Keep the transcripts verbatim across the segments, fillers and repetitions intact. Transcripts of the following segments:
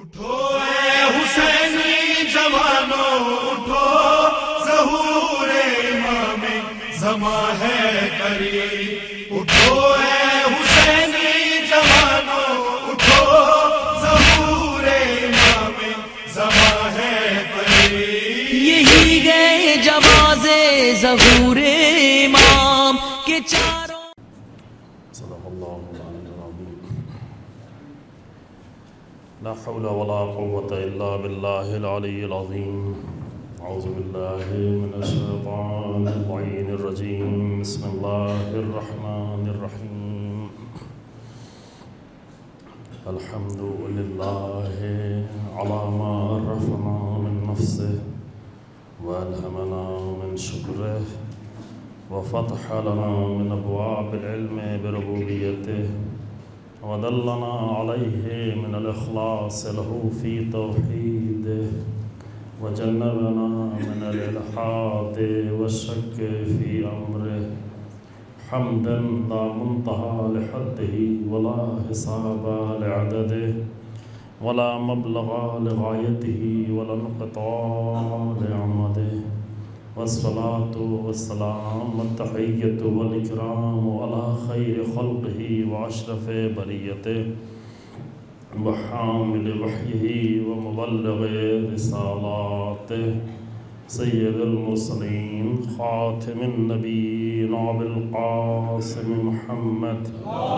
اٹھو اے حسینی جوانوں اٹھو، ظہور امام زماں ہے قریب۔ اٹھو اے حسینی جوانوں اٹھو، ظہور امام زماں ہے قریب۔ یہی گئے جوازے ظہور امام کے چاروں۔ صدق اللہ العلی العظیم۔ لا حول ولا قوة الا باللہ العلی العظیم۔ اعوذ باللہ من الشیطان اللعین الرجیم۔ بسم اللہ الرحمن الرحیم۔ الحمد للہ علی ما عرفنا من نفسہ والہمنا من شکرہ وفتح لنا من ابواب العلم بربوبیته ودلنا علیہ من الاخلاص له فی توحیدہ وجنبنا من الالحاد والشک فی امرہ حمدا لا منتہى لحدہ ولا حساب لعددہ ولا مبلغ لغایتہ ولا انقطاع لعمدہ والصلاة والسلام والتحیۃ والاکرام علی خیر خلقہ واشرف بریتہ وحامل وحیہ ومبلغ رسالاتہ سید المرسلین خاتم النبیین ابی القاسم محمد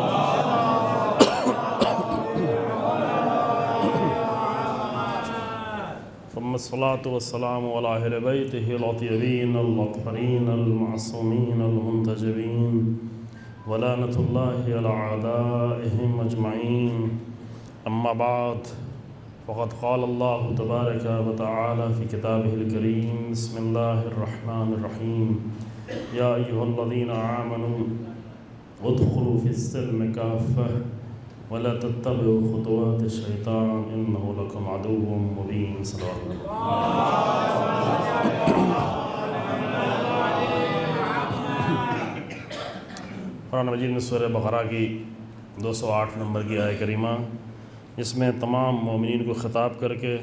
ثم الصلاة والسلام على أهل بيته الأطيبين الأطهرين المعصومين المنتجبين ولعنة الله على أعدائهم أجمعين. أما بعد فقد قال الله تبارك وتعالى في كتابه الكريم بسم الله الرحمن الرحيم يا أيها الذين آمنوا ادخلوا في السلم كافة ولا تتبعوا خطوات الشیطان انه لکم عدو مبین. صلی اللہ علیہ وسلم. قرآن مجید میں سورہ بقرہ کی دو سو آٹھ نمبر کی آیہ کریمہ، جس میں تمام مومنین کو خطاب کر کے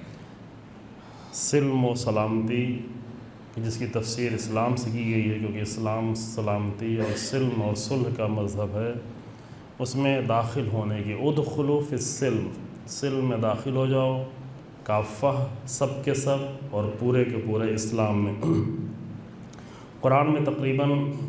سلم و سلامتی، جس کی تفسیر اسلام سے کی گئی ہے کیونکہ اسلام سلامتی اور سلم اور صلح کا مذہب ہے، اس میں داخل ہونے کی ادخلوا فی السلم، سلم میں داخل ہو جاؤ، کافہ سب کے سب اور پورے کے پورے اسلام میں. قرآن میں تقریباً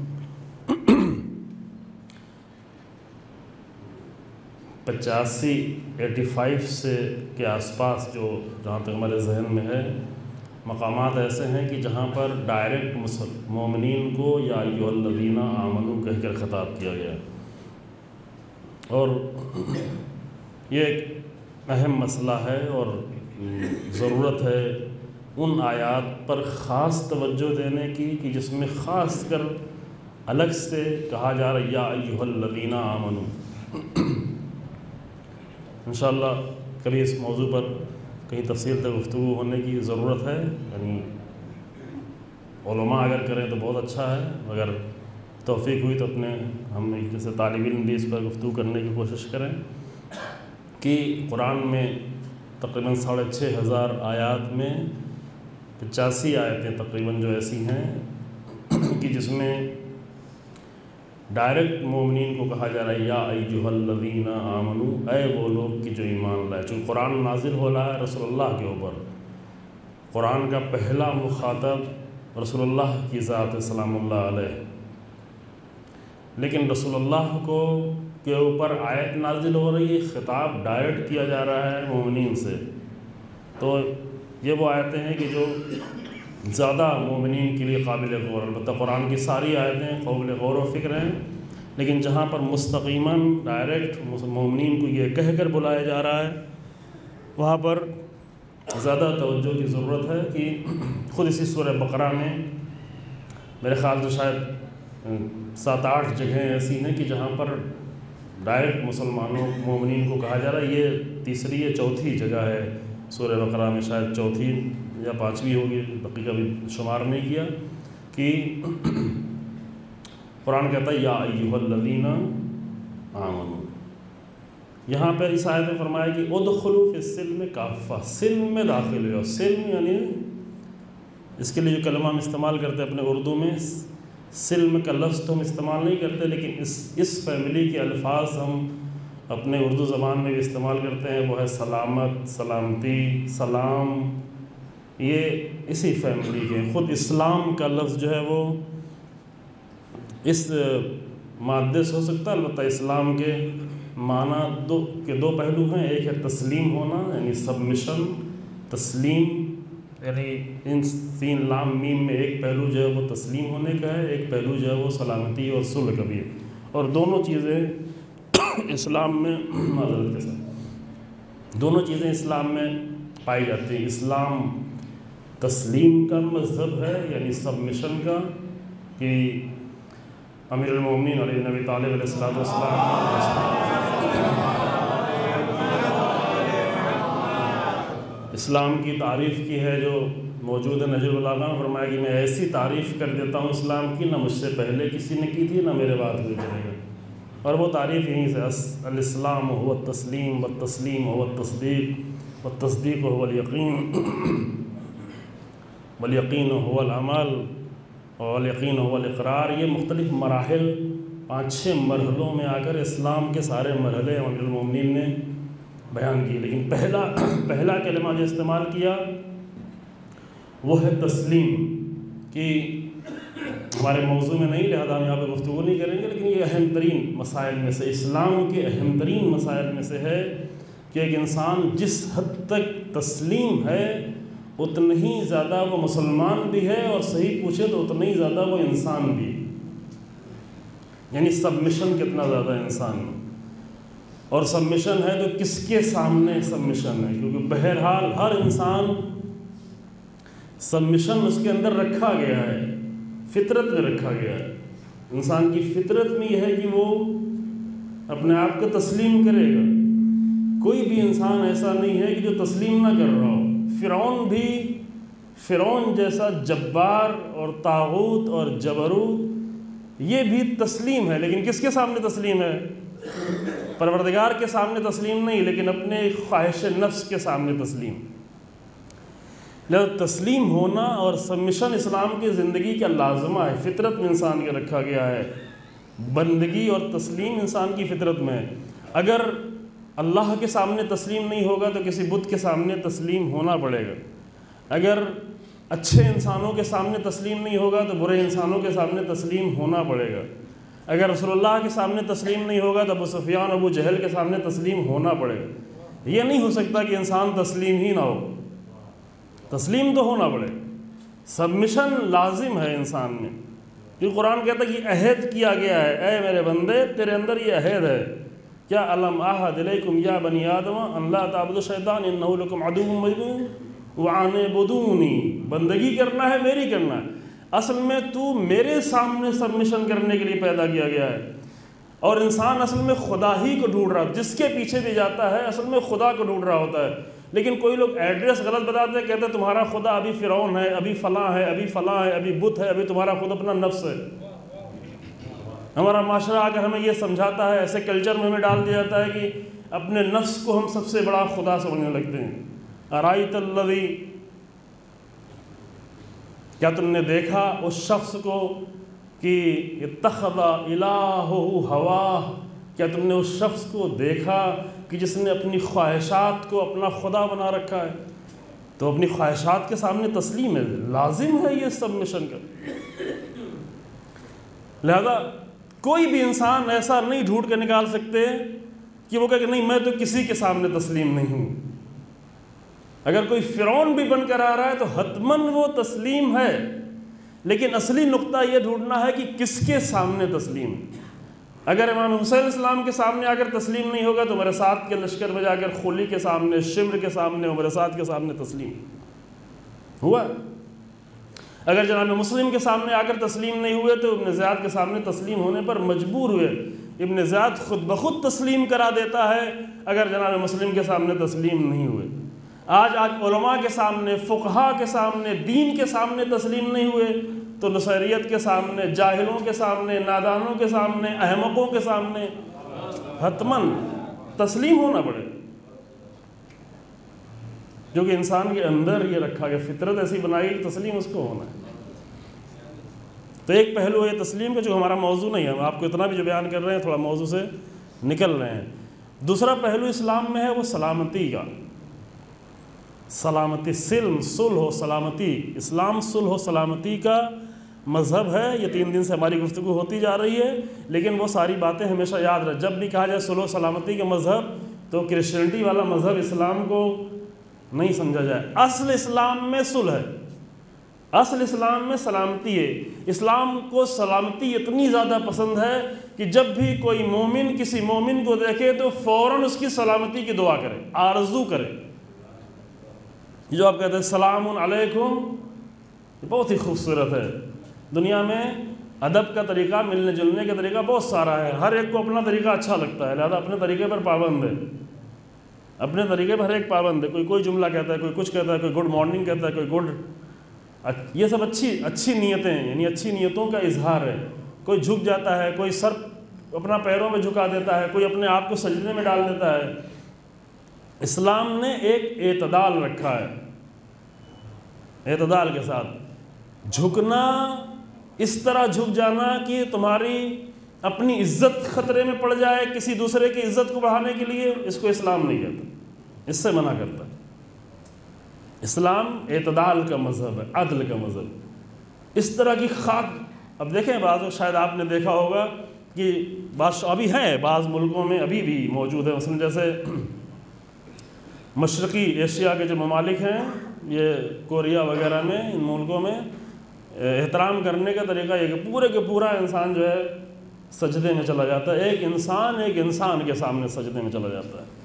پچاسی ایٹی فائیو سے کے آس پاس جو جہاں تک ہمارے ذہن میں ہے مقامات ایسے ہیں کہ جہاں پر ڈائریکٹ مومنین کو یا ایھا الذین آمنوا کہہ کر خطاب کیا گیا، اور یہ ایک اہم مسئلہ ہے اور ضرورت ہے ان آیات پر خاص توجہ دینے کی کہ جس میں خاص کر الگ سے کہا جا رہا ہے یا ایھا الذین آمنوا. انشاءاللہ کبھی اس موضوع پر کہیں تفصیل سے گفتگو ہونے کی ضرورت ہے، یعنی علماء اگر کریں تو بہت اچھا ہے، اگر توفیق ہوئی تو اپنے ہم ایک جیسے طالب علم بھی اس پر گفتگو کرنے کی کوشش کریں کہ قرآن میں تقریباً ساڑھے چھ ہزار آیات میں پچاسی آیتیں تقریباً جو ایسی ہیں کہ جس میں ڈائریکٹ مومنین کو کہا جا رہا ہے یا ایھا الذین آمنوا، اے وہ لوگ کہ جو ایمان لائے. چونکہ قرآن نازل ہو رہا ہے رسول اللہ کے اوپر، قرآن کا پہلا مخاطب رسول اللہ کی ذات سلام اللہ علیہ، لیکن رسول اللہ کو کے اوپر آیت نازل ہو رہی ہے، خطاب ڈائریکٹ کیا جا رہا ہے مومنین سے. تو یہ وہ آیتیں ہیں کہ جو زیادہ مومنین کے لیے قابل غور، البتہ قرآن کی ساری آیتیں قابل غور و فکر ہیں، لیکن جہاں پر مستقیماً ڈائریکٹ مومنین کو یہ کہہ کر بلایا جا رہا ہے وہاں پر زیادہ توجہ کی ضرورت ہے. کہ خود اسی سورہ بقرہ میں میرے خیال سے شاید سات آٹھ جگہیں ایسی ہیں کہ جہاں پر ڈائریکٹ مسلمانوں مومنین کو کہا جا رہا ہے. یہ تیسری یا چوتھی جگہ ہے سورہ بقرہ میں، شاید چوتھی یا پانچویں ہوگی، بقیہ بھی شمار نہیں کیا، کہ قرآن کہتا ہے یا ایھا الذین آمنوا، یہاں پر اس آیت میں فرمایا کہ ادخلوا فی السلم کافہ، سلم میں داخل ہو. سلم یعنی اس کے لیے جو کلمہ ہم استعمال کرتے ہیں اپنے اردو میں، سلم کا لفظ تو ہم استعمال نہیں کرتے، لیکن اس اس فیملی کے الفاظ ہم اپنے اردو زبان میں بھی استعمال کرتے ہیں. وہ ہے سلامت، سلامتی، سلام، یہ اسی فیملی کے. خود اسلام کا لفظ جو ہے وہ اس مادے سے ہو سکتا ہے، البتہ اسلام کے معنی دو کے دو پہلو ہیں. ایک ہے تسلیم ہونا یعنی سبمشن، تسلیم یعنی ان تین لام میم میں ایک پہلو جو ہے وہ تسلیم ہونے کا ہے، ایک پہلو جو ہے وہ سلامتی اور صلح کا بھی ہے. اور دونوں چیزیں اسلام میں معذرت کے ساتھ دونوں چیزیں اسلام میں پائی جاتی ہیں. اسلام تسلیم کا مذہب ہے یعنی سبمشن کا، کہ امیر المومنین علی بن ابی طالب علیہ الصلوۃ والسلام اسلام کی تعریف کی ہے جو موجود ہے نہج البلاغہ میں. فرمایا کہ میں ایسی تعریف کر دیتا ہوں اسلام کی، نہ مجھ سے پہلے کسی نے کی تھی نہ میرے بعد کوئی کرے گا. اور وہ تعریف یہیں سے، الاسلام هو التسلیم والتسلیم هو التصدیق والتصدیق هو الیقین والیقین هو العمل والیقین هو الاقرار. یہ مختلف مراحل پانچ چھ مرحلوں میں آ کر اسلام کے سارے مرحلے امیر المومنین نے بیان کی. لیکن پہلا پہلا کلمہ جو استعمال کیا وہ ہے تسلیم، کہ ہمارے موضوع میں نہیں لہذا ہم یہاں پہ گفتگو نہیں کریں گے، لیکن یہ اہم ترین مسائل میں سے، اسلام کے اہم ترین مسائل میں سے ہے کہ ایک انسان جس حد تک تسلیم ہے اتنا ہی زیادہ وہ مسلمان بھی ہے، اور صحیح پوچھے تو اتنا ہی زیادہ وہ انسان بھی. یعنی سبمشن کتنا زیادہ انسان میں، اور سبمشن ہے تو کس کے سامنے سبمشن ہے، کیونکہ بہرحال ہر انسان سبمشن اس کے اندر رکھا گیا ہے، فطرت میں رکھا گیا ہے. انسان کی فطرت میں یہ ہے کہ وہ اپنے آپ کو تسلیم کرے گا. کوئی بھی انسان ایسا نہیں ہے کہ جو تسلیم نہ کر رہا ہو. فرعون بھی، فرعون جیسا جبار اور طاغوت اور جبروت، یہ بھی تسلیم ہے، لیکن کس کے سامنے تسلیم ہے؟ پروردگار کے سامنے تسلیم نہیں، لیکن اپنے خواہش نفس کے سامنے تسلیم. لہذا تسلیم ہونا اور سبمشن اسلام کی زندگی کا لازمہ ہے، فطرت میں انسان کے رکھا گیا ہے. بندگی اور تسلیم انسان کی فطرت میں ہے. اگر اللہ کے سامنے تسلیم نہیں ہوگا تو کسی بت کے سامنے تسلیم ہونا پڑے گا. اگر اچھے انسانوں کے سامنے تسلیم نہیں ہوگا تو برے انسانوں کے سامنے تسلیم ہونا پڑے گا. اگر رسول اللہ کے سامنے تسلیم نہیں ہوگا تو ابو سفیان ابو جہل کے سامنے تسلیم ہونا پڑے گا. یہ نہیں ہو سکتا کہ انسان تسلیم ہی نہ ہو، تسلیم تو ہونا پڑے. سبمشن لازم ہے انسان میں، کیونکہ قرآن کہتا ہے کہ عہد کیا گیا ہے، اے میرے بندے تیرے اندر یہ عہد ہے. کیا الم اعہد الیکم یا بنی آدم ان لا تعبدوا الشیطان انہ لکم عدو مبین وان اعبدونی. بندگی کرنا ہے، میری کرنا ہے. اصل میں تو میرے سامنے سبمشن کرنے کے لیے پیدا کیا گیا ہے. اور انسان اصل میں خدا ہی کو ڈھونڈ رہا ہے، جس کے پیچھے بھی جاتا ہے اصل میں خدا کو ڈھونڈ رہا ہوتا ہے. لیکن کوئی لوگ ایڈریس غلط بتاتے ہیں، کہتے ہیں تمہارا خدا ابھی فرعون ہے، ابھی فلاں ہے، ابھی فلاں ہے، ابھی بت ہے، ابھی تمہارا خود اپنا نفس ہے. ہمارا معاشرہ آ کر ہمیں یہ سمجھاتا ہے، ایسے کلچر میں ہمیں ڈال دیا جاتا ہے کہ اپنے نفس کو ہم سب سے بڑا خدا سمجھنے لگتے ہیں. ارائیت الذی، کیا تم نے دیکھا اس شخص کو کہ اتخذ الہہ ہواہ، کیا تم نے اس شخص کو دیکھا کہ جس نے اپنی خواہشات کو اپنا خدا بنا رکھا ہے؟ تو اپنی خواہشات کے سامنے تسلیم ہے، لازم ہے یہ سبمشن کا. لہذا کوئی بھی انسان ایسا نہیں ڈھونڈ کے نکال سکتے کہ وہ کہے کہ نہیں میں تو کسی کے سامنے تسلیم نہیں ہوں. اگر کوئی فرعون بھی بن کر آ رہا ہے تو حتماً وہ تسلیم ہے، لیکن اصلی نقطہ یہ ڈھونڈنا ہے کہ کس کے سامنے تسلیم. اگر امام حسین علیہ السلام کے سامنے آ کر تسلیم نہیں ہوگا تو مرثات کے لشکر میں جا کر خلی کے سامنے، شمر کے سامنے، مرثات کے سامنے تسلیم ہوا. اگر جناب مسلم کے سامنے آ کر تسلیم نہیں ہوئے تو ابن زیاد کے سامنے تسلیم ہونے پر مجبور ہوئے. ابن زیاد خود بخود تسلیم کرا دیتا ہے اگر جناب مسلم کے سامنے تسلیم نہیں ہوئے. آج آج علماء کے سامنے، فقہا کے سامنے، دین کے سامنے تسلیم نہیں ہوئے تو نصیریت کے سامنے، جاہلوں کے سامنے، نادانوں کے سامنے، احمقوں کے سامنے حتماً تسلیم ہونا پڑے، جو کہ انسان کے اندر یہ رکھا گیا، فطرت ایسی بنائی کہ تسلیم اس کو ہونا ہے۔ تو ایک پہلو ہے تسلیم کا، جو ہمارا موضوع نہیں ہے، ہم آپ کو اتنا بھی جو بیان کر رہے ہیں تھوڑا موضوع سے نکل رہے ہیں۔ دوسرا پہلو اسلام میں ہے وہ سلامتی کا، سلامتی، سلم، صلح و سلامتی۔ اسلام صلح و سلامتی کا مذہب ہے۔ یہ تین دن سے ہماری گفتگو ہوتی جا رہی ہے، لیکن وہ ساری باتیں ہمیشہ یاد رکھ، جب بھی کہا جائے صلح و سلامتی کا مذہب تو کرسچینٹی والا مذہب اسلام کو نہیں سمجھا جائے۔ اصل اسلام میں صلح ہے، اصل اسلام میں سلامتی ہے۔ اسلام کو سلامتی اتنی زیادہ پسند ہے کہ جب بھی کوئی مومن کسی مومن کو دیکھے تو فوراً اس کی سلامتی کی دعا کرے، آرزو کرے۔ جو آپ کہتے ہیں السلام علیکم، یہ بہت ہی خوبصورت ہے۔ دنیا میں ادب کا طریقہ، ملنے جلنے کا طریقہ بہت سارا ہے، ہر ایک کو اپنا طریقہ اچھا لگتا ہے، لہذا اپنے طریقے پر پابند ہے، اپنے طریقے پر ہر ایک پابند ہے۔ کوئی کوئی جملہ کہتا ہے، کوئی کچھ کہتا ہے، کوئی گڈ مارننگ کہتا ہے، کوئی گڈ، یہ سب اچھی اچھی نیتیں ہیں، یعنی اچھی نیتوں کا اظہار ہے۔ کوئی جھک جاتا ہے، کوئی سر اپنا پیروں میں جھکا دیتا ہے، کوئی اپنے آپ کو سجدے میں ڈال دیتا ہے۔ اسلام نے ایک اعتدال رکھا ہے، اعتدال کے ساتھ جھکنا، اس طرح جھک جانا کہ تمہاری اپنی عزت خطرے میں پڑ جائے کسی دوسرے کی عزت کو بڑھانے کے لیے، اس کو اسلام نہیں کہتا، اس سے منع کرتا ہے۔ اسلام اعتدال کا مذہب ہے، عدل کا مذہب۔ اس طرح کی خاک، اب دیکھیں بعض شاید آپ نے دیکھا ہوگا کہ بعض ابھی ہیں بعض ملکوں میں ابھی بھی موجود ہے، مثلا جیسے مشرقی ایشیا کے جو ممالک ہیں، یہ کوریا وغیرہ میں، ان ملکوں میں احترام کرنے کا طریقہ یہ کہ پورے کے پورا انسان جو ہے سجدے میں چلا جاتا ہے، ایک انسان ایک انسان کے سامنے سجدے میں چلا جاتا ہے۔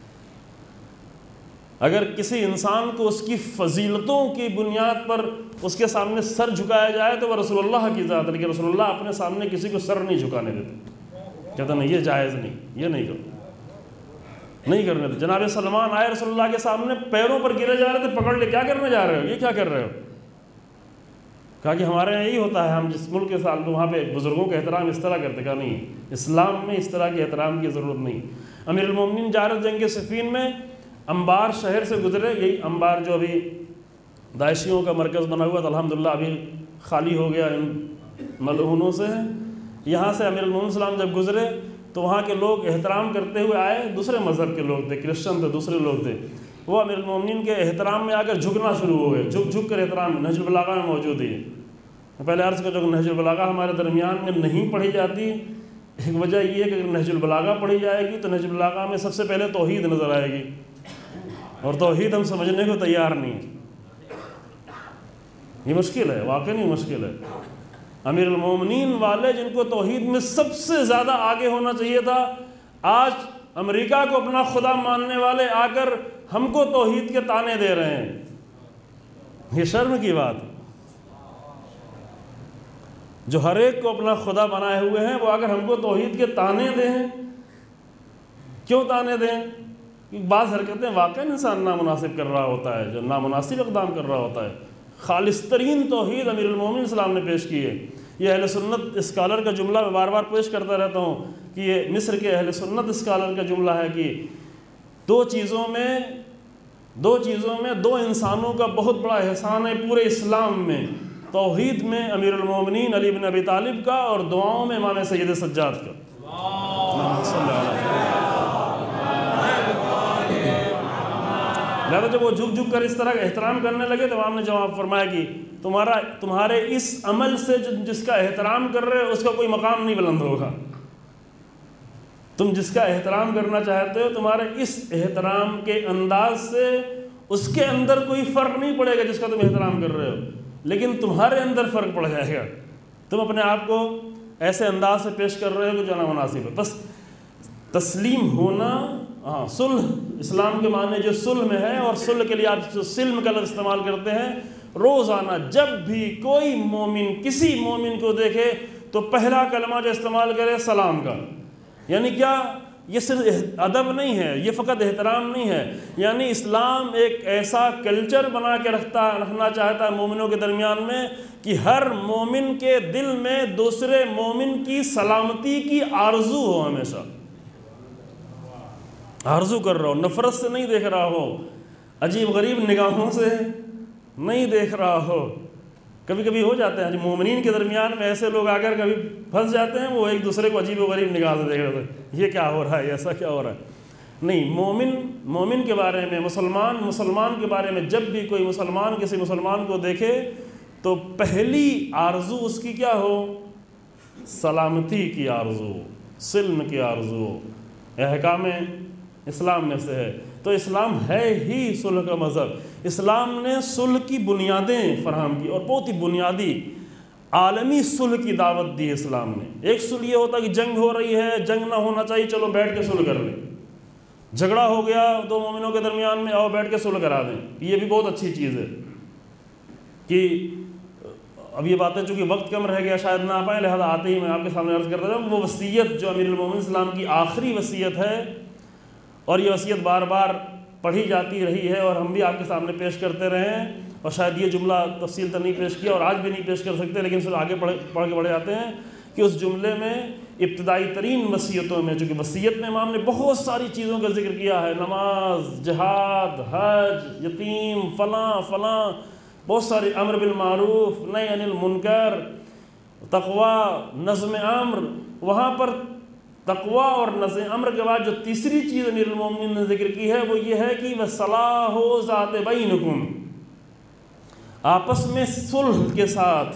اگر کسی انسان کو اس کی فضیلتوں کی بنیاد پر اس کے سامنے سر جھکایا جائے تو وہ رسول اللہ کی ذات ہے، لیکن رسول اللہ اپنے سامنے کسی کو سر نہیں جھکانے دیتے، کہتا نہیں یہ جائز نہیں، یہ نہیں کرو، نہیں کرنے دیتے۔ جناب سلمان آئے رسول اللہ کے سامنے، پیروں پر گرے جا رہے تھے، پکڑ لے، کیا کرنے جا رہے ہو، یہ کیا کر رہے ہو؟ کہا کہ ہمارے یہاں یہی ہوتا ہے، ہم جس ملک کے ساتھ وہاں پہ بزرگوں کا احترام اس طرح کرتے۔ کہا نہیں، اسلام میں اس طرح کے احترام کی ضرورت نہیں۔ امیر المومنین جارت جنگ صفین میں انبار شہر سے گزرے، یہی انبار جو ابھی داعشیوں کا مرکز بنا ہوا تھا، الحمدللہ ابھی خالی ہو گیا ان ملعونوں سے۔ یہاں سے امیر المومنین السلام جب گزرے تو وہاں کے لوگ احترام کرتے ہوئے آئے، دوسرے مذہب کے لوگ تھے، کرسچن تھے، دوسرے لوگ تھے، وہ امیر المومنین کے احترام میں آ کر جھکنا شروع ہو گئے، جھک جھک کر احترام۔ نہج البلاغہ میں موجود ہے، پہلے عرض کر جو نہج البلاغہ ہمارے درمیان میں نہیں پڑھی جاتی، ایک وجہ یہ ہے کہ اگر نہج البلاغہ پڑھی جائے گی تو نہج البلاغہ میں سب سے پہلے توحید نظر آئے گی، اور توحید ہم سمجھنے کو تیار نہیں ہے۔ یہ مشکل ہے، واقعی نہیں مشکل ہے۔ امیر المومنین والے جن کو توحید میں سب سے زیادہ آگے ہونا چاہیے تھا، آج امریکہ کو اپنا خدا ماننے والے آ کر ہم کو توحید کے تانے دے رہے ہیں۔ یہ شرم کی بات ہے۔ جو ہر ایک کو اپنا خدا بنائے ہوئے ہیں، وہ اگر ہم کو توحید کے تانے دیں، کیوں تانے دیں؟ بعض حرکتیں واقعی انسان نامناسب کر رہا ہوتا ہے، جو نامناسب اقدام کر رہا ہوتا ہے۔ خالص ترین توحید امیر المومنین السلام نے پیش کی ہے۔ یہ اہل سنت اسکالر کا جملہ میں بار بار پیش کرتا رہتا ہوں کہ یہ مصر کے اہل سنت اسکالر کا جملہ ہے کہ دو چیزوں میں دو چیزوں میں دو انسانوں کا بہت بڑا احسان ہے پورے اسلام میں، توحید میں امیر المومنین علی بن ابی طالب کا، اور دعاؤں میں امام سید سجاد کا۔ لہذا جب وہ جھک جھک کر اس طرح کا احترام کرنے لگے تو امام نے جواب فرمایا کہ تمہارا تمہارے اس عمل سے جس کا احترام کر رہے ہو اس کا کوئی مقام نہیں بلند ہوگا۔ تم جس کا احترام کرنا چاہتے ہو، تمہارے اس احترام کے انداز سے اس کے اندر کوئی فرق نہیں پڑے گا جس کا تم احترام کر رہے ہو، لیکن تمہارے اندر فرق پڑ جائے گا۔ تم اپنے آپ کو ایسے انداز سے پیش کر رہے ہو کہ جو نامناسب ہے۔ بس تسلیم ہونا، ہاں صلح اسلام کے معنی جو صلح میں ہے، اور صلح کے لیے آپ سلم کا لفظ استعمال کرتے ہیں۔ روزانہ جب بھی کوئی مومن کسی مومن کو دیکھے تو پہلا کلمہ جو استعمال کرے سلام کا، یعنی کیا؟ یہ صرف ادب نہیں ہے، یہ فقط احترام نہیں ہے، یعنی اسلام ایک ایسا کلچر بنا کے رکھتا رکھنا چاہتا ہے مومنوں کے درمیان میں کہ ہر مومن کے دل میں دوسرے مومن کی سلامتی کی آرزو ہو ہمیشہ۔ آرزو کر رہا ہو، نفرت سے نہیں دیکھ رہا ہو، عجیب غریب نگاہوں سے نہیں دیکھ رہا ہو۔ کبھی کبھی ہو جاتے ہیں مومنین کے درمیان میں ایسے لوگ آ کر کبھی پھنس جاتے ہیں، وہ ایک دوسرے کو عجیب و غریب نگاہ سے دیکھ رہے ہیں، یہ کیا ہو رہا ہے، ایسا کیا ہو رہا ہے۔ نہیں، مومن مومن کے بارے میں، مسلمان مسلمان کے بارے میں جب بھی کوئی مسلمان کسی مسلمان کو دیکھے تو پہلی آرزو اس کی کیا ہو؟ سلامتی کی آرزو، سلم کی آرزو، احکام اسلام میں سے ہے۔ تو اسلام ہے ہی صلح کا مذہب۔ اسلام نے صلح کی بنیادیں فراہم کی، اور بہت ہی بنیادی عالمی صلح کی دعوت دی اسلام نے۔ ایک صلح یہ ہوتا کہ جنگ ہو رہی ہے، جنگ نہ ہونا چاہیے، چلو بیٹھ کے صلح کر لیں۔ جھگڑا ہو گیا دو مومنوں کے درمیان میں، آؤ بیٹھ کے صلح کرا دیں، یہ بھی بہت اچھی چیز ہے۔ کہ اب یہ باتیں چونکہ وقت کم رہ گیا شاید نہ آ پائیں، لہذا آتے ہی میں آپ کے سامنے عرض کرتا ہوں، وہ وصیت جو امیر المومنین اسلام کی آخری وصیت ہے، اور یہ وصیت بار بار پڑھی جاتی رہی ہے اور ہم بھی آپ کے سامنے پیش کرتے رہے ہیں، اور شاید یہ جملہ تفصیل تو نہیں پیش کیا اور آج بھی نہیں پیش کر سکتے، لیکن پھر آگے پڑھ پڑھ کے بڑھے جاتے ہیں کہ اس جملے میں ابتدائی ترین وصیتوں میں، چونکہ وصیت میں امام نے بہت ساری چیزوں کا ذکر کیا ہے، نماز، جہاد، حج، یتیم، فلاں فلاں، بہت سارے امر بالمعروف، نہی عن المنکر، تقوی، نظم امر۔ وہاں پر تقوی اور نظم امر کے بعد جو تیسری چیز امیر المومنین نے ذکر کی ہے وہ یہ ہے کہ وَصَلَاحُ ذَاتِ بَيْنِكُمْ، آپس میں صلح کے ساتھ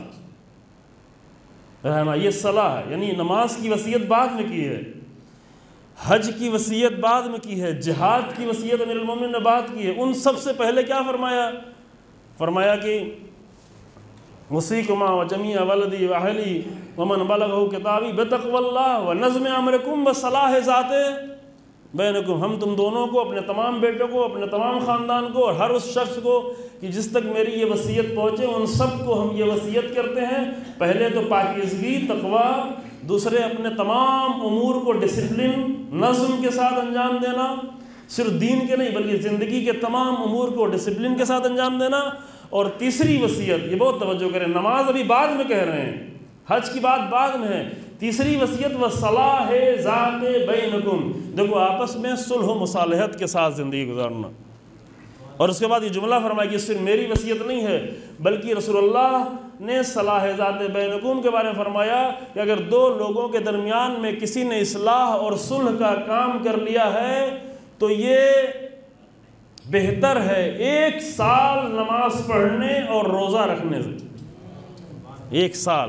رہنا۔ یہ صلاح ہے، یعنی نماز کی وصیت بعد میں کی ہے، حج کی وصیت بعد میں کی ہے، جہاد کی وصیت امیر المومنین نے بعد کی ہے۔ ان سب سے پہلے کیا فرمایا؟ فرمایا کہ وصیکما وجمیع ولدی واہلی ومن بلغہ کتابی بتقوی اللہ ونظم امرکم وصلاح ذات بینکم، ہم تم دونوں کو، اپنے تمام بیٹوں کو، اپنے تمام خاندان کو، اور ہر اس شخص کو کہ جس تک میری یہ وصیت پہنچے، ان سب کو ہم یہ وصیت کرتے ہیں، پہلے تو پاکیزگی، تقوی، دوسرے اپنے تمام امور کو ڈسپلن، نظم کے ساتھ انجام دینا، صرف دین کے نہیں بلکہ زندگی کے تمام امور کو ڈسپلن کے ساتھ انجام دینا، اور تیسری وصیت، یہ بہت توجہ کریں، نماز ابھی بعد میں کہہ رہے ہیں، حج کی بات بعد میں ہے، تیسری وصیت وصلاح ذات بینکم، دیکھو آپس میں صلح و مصالحت کے ساتھ زندگی گزارنا۔ اور اس کے بعد یہ جملہ فرمایا کہ صرف میری وصیت نہیں ہے بلکہ رسول اللہ نے صلاح ذات بینکم کے بارے میں فرمایا کہ اگر دو لوگوں کے درمیان میں کسی نے اصلاح اور صلح کا کام کر لیا ہے تو یہ بہتر ہے ایک سال نماز پڑھنے اور روزہ رکھنے سے، ایک سال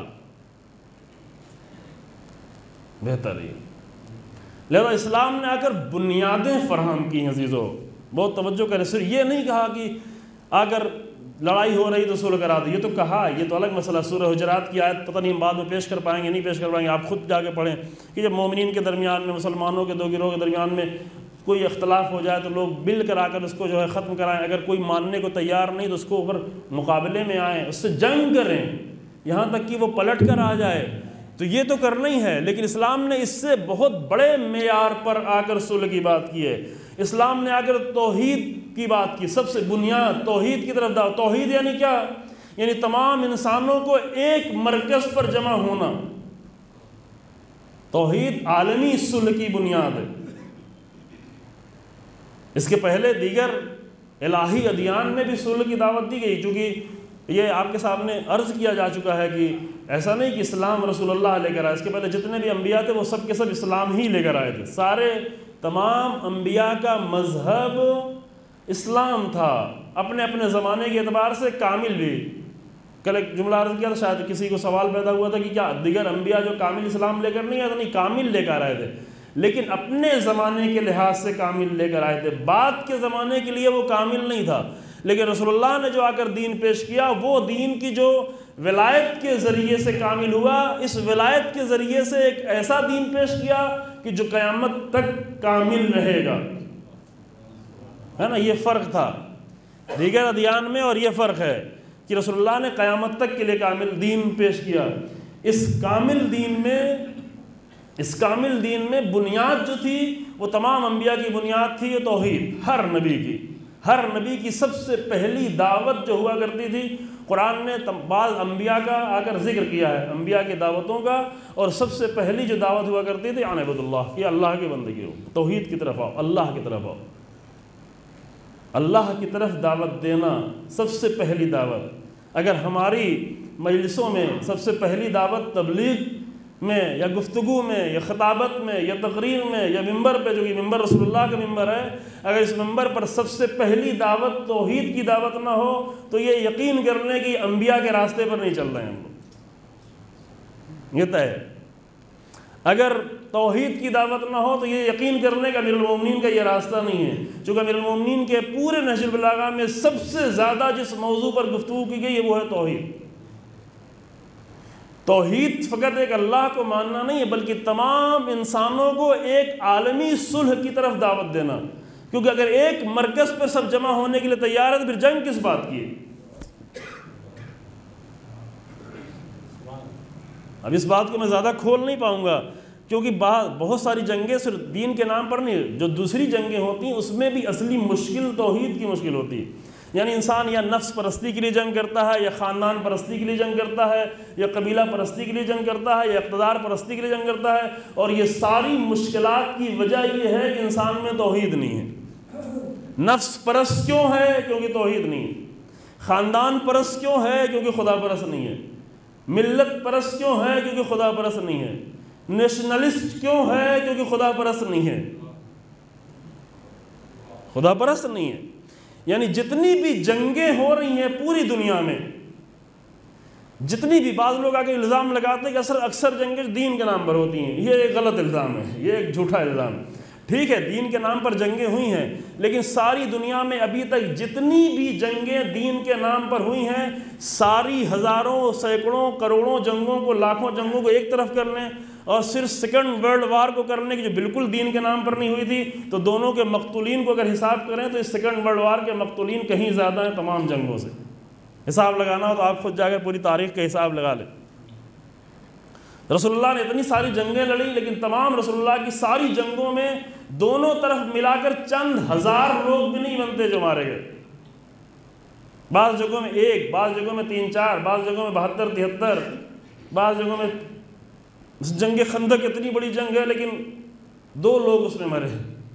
بہتر ہے۔ لہذا اسلام نے آ کر بنیادیں فراہم کی ہیں عزیزو، بہت توجہ کریں، صرف یہ نہیں کہا کہ اگر لڑائی ہو رہی تو صلح کرا دو، یہ تو کہا، یہ تو الگ مسئلہ، سورہ حجرات کی آیت پتہ نہیں ہم بعد میں پیش کر پائیں گے نہیں پیش کر پائیں گے، آپ خود جا کے پڑھیں کہ جب مومنین کے درمیان میں، مسلمانوں کے دو گروہ کے درمیان میں کوئی اختلاف ہو جائے تو لوگ مل کر آ کر اس کو جو ہے ختم کرائیں، اگر کوئی ماننے کو تیار نہیں تو اس کو اوپر مقابلے میں آئیں، اس سے جنگ کریں یہاں تک کہ وہ پلٹ کر آ جائے، تو یہ تو کرنا ہی ہے۔ لیکن اسلام نے اس سے بہت بڑے معیار پر آ کر صلح کی بات کی ہے، اسلام نے آ کر توحید کی بات کی، سب سے بنیاد توحید کی طرف دعوت۔ توحید یعنی کیا؟ یعنی تمام انسانوں کو ایک مرکز پر جمع ہونا، توحید عالمی صلح کی بنیاد ہے۔ اس کے پہلے دیگر الہی ادیان میں بھی صلح کی دعوت دی گئی، چونکہ یہ آپ کے سامنے عرض کیا جا چکا ہے کہ ایسا نہیں کہ اسلام رسول اللہ لے کر آئے، اس کے پہلے جتنے بھی انبیاء تھے وہ سب کے سب اسلام ہی لے کر آئے تھے، سارے تمام انبیاء کا مذہب اسلام تھا، اپنے اپنے زمانے کے اعتبار سے کامل بھی۔ کل ایک جملہ عرض کیا تھا، شاید کسی کو سوال پیدا ہوا تھا کہ کیا دیگر انبیاء جو کامل اسلام لے کر نہیں آئے تھے؟ نہیں، کامل لے کر آئے تھے، لیکن اپنے زمانے کے لحاظ سے کامل لے کر آئے تھے، بعد کے زمانے کے لیے وہ کامل نہیں تھا، لیکن رسول اللہ نے جو آ کر دین پیش کیا وہ دین کی جو ولایت کے ذریعے سے کامل ہوا، اس ولایت کے ذریعے سے ایک ایسا دین پیش کیا کہ جو قیامت تک کامل رہے گا، ہے نا؟ یہ فرق تھا دیگر ادیان میں، اور یہ فرق ہے کہ رسول اللہ نے قیامت تک کے لیے کامل دین پیش کیا۔ اس کامل دین میں اس کامل دین میں بنیاد جو تھی وہ تمام انبیاء کی بنیاد تھی، یہ توحید، ہر نبی کی ہر نبی کی سب سے پہلی دعوت جو ہوا کرتی تھی قرآن نے بعض انبیاء کا آ کر ذکر کیا ہے، انبیاء کی دعوتوں کا، اور سب سے پہلی جو دعوت ہوا کرتی تھی ان اعبدوا اللہ، کہ اللہ کی بندگی ہو، توحید کی طرف آؤ، اللہ کی طرف آؤ، اللہ کی طرف دعوت دینا سب سے پہلی دعوت۔ اگر ہماری مجلسوں میں سب سے پہلی دعوت تبلیغ میں یا گفتگو میں یا خطابت میں یا تقریر میں یا ممبر پہ، جو کہ ممبر رسول اللہ کا ممبر ہے، اگر اس ممبر پر سب سے پہلی دعوت توحید کی دعوت نہ ہو تو یہ یقین کر لیں کہ انبیاء کے راستے پر نہیں چل رہے ہیں ہم لوگ، یہ طے ہے۔ اگر توحید کی دعوت نہ ہو تو یہ یقین کر لیں کہ امیر المومنین کا یہ راستہ نہیں ہے، چونکہ امیر المومنین کے پورے نہج البلاغہ میں سب سے زیادہ جس موضوع پر گفتگو کی گئی ہے وہ ہے توحید۔ توحید فقط ایک اللہ کو ماننا نہیں ہے، بلکہ تمام انسانوں کو ایک عالمی صلح کی طرف دعوت دینا، کیونکہ اگر ایک مرکز پر سب جمع ہونے کے لیے تیار ہے تو پھر جنگ کس بات کی ہے؟ اب اس بات کو میں زیادہ کھول نہیں پاؤں گا، کیونکہ بہت ساری جنگیں صرف دین کے نام پر نہیں، جو دوسری جنگیں ہوتی ہیں اس میں بھی اصلی مشکل توحید کی مشکل ہوتی ہے۔ یعنی انسان یا نفس پرستی کے لیے جنگ کرتا ہے، یا خاندان پرستی کے لیے جنگ کرتا ہے، یا قبیلہ پرستی کے لیے جنگ کرتا ہے، یا اقتدار پرستی کے لیے جنگ کرتا ہے، اور یہ ساری مشکلات کی وجہ یہ ہے کہ انسان میں توحید نہیں ہے۔ نفس پرست کیوں ہے؟ کیونکہ توحید نہیں ہے۔ خاندان پرست کیوں ہے؟ کیونکہ خدا پرست نہیں ہے۔ ملت پرست کیوں ہے؟ کیونکہ خدا پرست نہیں ہے۔ نیشنلسٹ کیوں ہے؟ کیونکہ خدا پرست نہیں ہے، خدا پرست نہیں ہے۔ یعنی جتنی بھی جنگیں ہو رہی ہیں پوری دنیا میں، جتنی بھی، بعض لوگ آگے الزام لگاتے ہیں کہ اکثر اکثر جنگیں دین کے نام پر ہوتی ہیں، یہ ایک غلط الزام ہے، یہ ایک جھوٹا الزام ہے۔ ٹھیک ہے، دین کے نام پر جنگیں ہوئی ہیں، لیکن ساری دنیا میں ابھی تک جتنی بھی جنگیں دین کے نام پر ہوئی ہیں، ساری ہزاروں، سینکڑوں، کروڑوں جنگوں کو، لاکھوں جنگوں کو ایک طرف کر لیں اور صرف سیکنڈ ورلڈ وار کو کر لیں کہ جو بالکل دین کے نام پر نہیں ہوئی تھی، تو دونوں کے مقتولین کو اگر حساب کریں تو اس سیکنڈ ورلڈ وار کے مقتولین کہیں زیادہ ہیں تمام جنگوں سے۔ حساب لگانا ہو تو آپ خود جا کر پوری تاریخ کا حساب لگا لیں۔ رسول اللہ نے اتنی ساری جنگیں لڑی، لیکن تمام رسول اللہ کی ساری جنگوں میں دونوں طرف ملا کر چند ہزار لوگ بھی نہیں بنتے جو مارے گئے۔ بعض جگہوں میں ایک، بعض جگہوں میں تین چار، بعض جگہوں میں بہتر تہتر، بعض جگہوں میں جنگ خندق اتنی بڑی جنگ ہے لیکن دو لوگ اس میں مرے۔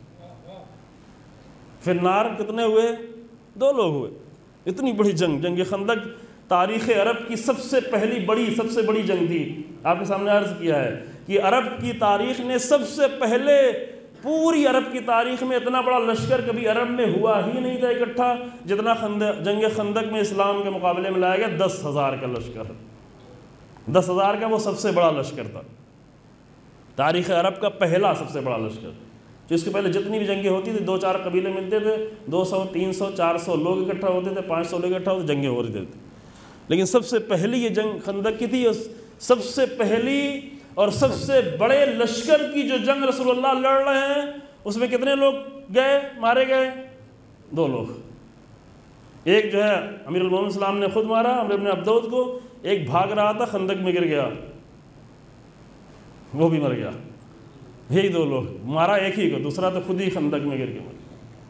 پھر نار کتنے ہوئے؟ دو لوگ ہوئے۔ اتنی بڑی جنگ، جنگ خندق تاریخ عرب کی سب سے پہلی بڑی سب سے بڑی جنگ تھی۔ آپ کے سامنے عرض کیا ہے کہ عرب کی تاریخ نے سب سے پہلے، پوری عرب کی تاریخ میں اتنا بڑا لشکر کبھی عرب میں ہوا ہی نہیں تھا اکٹھا جتنا خندق جنگ خندق میں اسلام کے مقابلے میں لایا گیا۔ دس ہزار کا لشکر، دس ہزار کا وہ سب سے بڑا لشکر تھا، تاریخ عرب کا پہلا سب سے بڑا لشکر۔ جو اس کے پہلے جتنی بھی جنگیں ہوتی تھی، دو چار قبیلے ملتے تھے، دو سو تین سو چار سو لوگ اکٹھا ہوتے تھے، پانچ سو لوگ اکٹھا ہوتے، جنگیں ہو رہی تھیں۔ لیکن سب سے پہلی یہ جنگ خندق کی تھی، سب سے پہلی اور سب سے بڑے لشکر کی جو جنگ رسول اللہ لڑ رہے ہیں، اس میں کتنے لوگ گئے، مارے گئے؟ دو لوگ۔ ایک جو ہے امیر المومنین السلام نے خود مارا عمرو بن عبدود کو، ایک بھاگ رہا تھا خندق میں گر گیا، وہ بھی مر گیا۔ یہی دو لوگ، مارا ایک ہی کو، دوسرا تو خود ہی خندق میں گر کے مر۔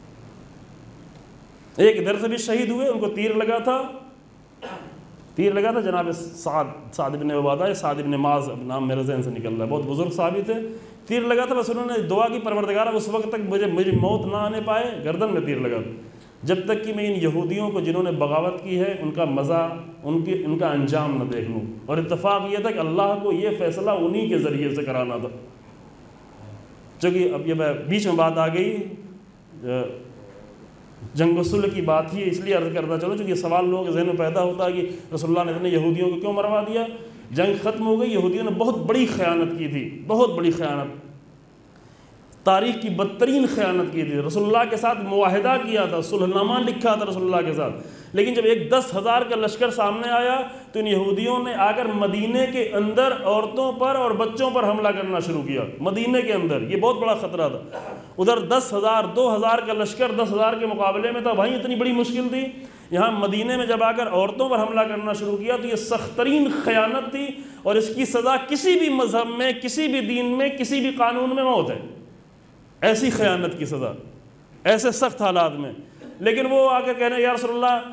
ایک ادھر سے بھی شہید ہوئے، ان کو تیر لگا تھا، تیر لگا تھا جناب سعد سعد بن عبادہ، سعد بن معاذ نام میرے ذہن سے نکل رہا ہے، بہت بزرگ صحابی تھے۔ تیر لگا تھا، بس انہوں نے دعا کی پروردگارہ اس وقت تک مجھے مجھے موت نہ آنے پائے، گردن میں تیر لگا تھا، جب تک کہ میں ان یہودیوں کو جنہوں نے بغاوت کی ہے ان کا مزہ، ان کی ان کا انجام نہ دیکھ لوں۔ اور اتفاق یہ تھا کہ اللہ کو یہ فیصلہ انہی کے ذریعے سے کرانا تھا۔ چونکہ اب یہ بیچ میں بات آ گئی جنگ و صلح کی بات ہی، اس لیے عرض کرتا چلو چونکہ یہ سوال لوگوں کے ذہن میں پیدا ہوتا ہے کہ رسول اللہ نے اتنے یہودیوں کو کیوں مروا دیا۔ جنگ ختم ہو گئی، یہودیوں نے بہت بڑی خیانت کی تھی، بہت بڑی خیانت، تاریخ کی بدترین خیانت کی تھی۔ رسول اللہ کے ساتھ معاہدہ کیا تھا، صلح نامہ لکھا تھا رسول اللہ کے ساتھ، لیکن جب ایک دس ہزار کا لشکر سامنے آیا تو ان یہودیوں نے آ کر مدینے کے اندر عورتوں پر اور بچوں پر حملہ کرنا شروع کیا۔ مدینے کے اندر یہ بہت بڑا خطرہ تھا۔ ادھر دس ہزار دو ہزار کا لشکر دس ہزار کے مقابلے میں تھا، بھائی اتنی بڑی مشکل تھی۔ یہاں مدینے میں جب آ کر عورتوں پر حملہ کرنا شروع کیا تو یہ سخت ترین خیانت تھی، اور اس کی سزا کسی بھی مذہب میں، کسی بھی دین میں، کسی بھی قانون میں موت ہے، ایسی خیانت کی سزا ایسے سخت حالات میں۔ لیکن وہ آ کر کہنے یا رسول اللہ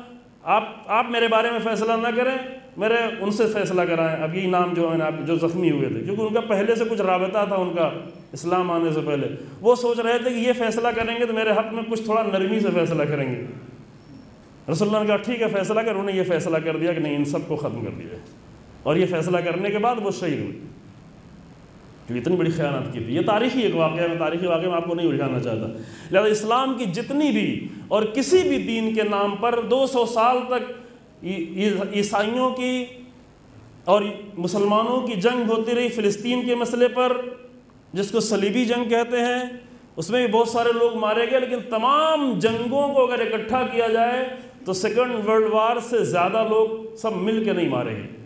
آپ آپ میرے بارے میں فیصلہ نہ کریں، میرے ان سے فیصلہ کرائیں۔ اب یہی نام جو ہے نا آپ جو زخمی ہوئے تھے، کیونکہ ان کا پہلے سے کچھ رابطہ تھا، ان کا اسلام آنے سے پہلے وہ سوچ رہے تھے کہ یہ فیصلہ کریں گے تو میرے حق میں کچھ تھوڑا نرمی سے فیصلہ کریں گے۔ رسول اللہ نے کہا ٹھیک ہے فیصلہ کر، انہوں نے یہ فیصلہ کر دیا کہ نہیں، ان سب کو ختم کر دیا، اور یہ فیصلہ کرنے کے بعد وہ شہید ہوئے، جو اتنی بڑی خیانت کی تھی۔ یہ تاریخی ایک واقعہ، میں تاریخی واقعہ میں آپ کو نہیں الجھانا چاہتا۔ لہذا اسلام کی جتنی بھی اور کسی بھی دین کے نام پر دو سو سال تک عیسائیوں کی اور مسلمانوں کی جنگ ہوتی رہی، فلسطین کے مسئلے پر جس کو صلیبی جنگ کہتے ہیں، اس میں بھی بہت سارے لوگ مارے گئے، لیکن تمام جنگوں کو اگر اکٹھا کیا جائے تو سیکنڈ ورلڈ وار سے زیادہ لوگ سب مل کے نہیں مارے گئے۔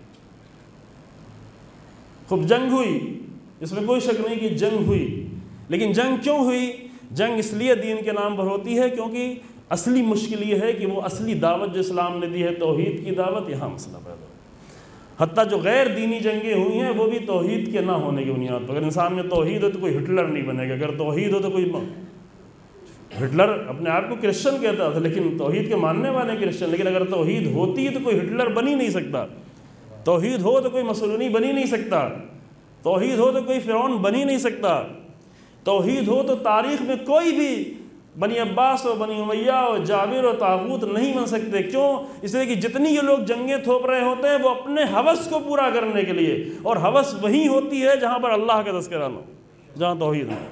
خوب جنگ ہوئی، اس میں کوئی شک نہیں کہ جنگ ہوئی، لیکن جنگ کیوں ہوئی؟ جنگ اس لیے دین کے نام پر ہوتی ہے کیونکہ اصلی مشکل یہ ہے کہ وہ اصلی دعوت جو اسلام نے دی ہے، توحید کی دعوت، یہاں مسئلہ پیدا ہو۔ حتیٰ جو غیر دینی جنگیں ہوئی ہیں وہ بھی توحید کے نہ ہونے کی بنیاد پر۔ اگر انسان میں توحید ہو تو کوئی ہٹلر نہیں بنے گا، اگر توحید ہو تو کوئی ہٹلر اپنے آپ کو کرسچن کہتا تھا لیکن توحید کے ماننے والے کرسچن، لیکن اگر توحید ہوتی ہے تو کوئی ہٹلر بن ہی نہیں سکتا، توحید ہو تو کوئی مسلونی بن ہی نہیں سکتا، توحید ہو تو کوئی فرعون بن ہی نہیں سکتا، توحید ہو تو تاریخ میں کوئی بھی بنی عباس و بنی امیہ و جابر و طاغوت نہیں بن سکتے۔ کیوں؟ اس لیے کہ جتنی یہ لوگ جنگیں تھوپ رہے ہوتے ہیں وہ اپنے ہوس کو پورا کرنے کے لیے، اور ہوس وہی ہوتی ہے جہاں پر اللہ کا تذکرہ نہ ہو، جہاں توحید ہے۔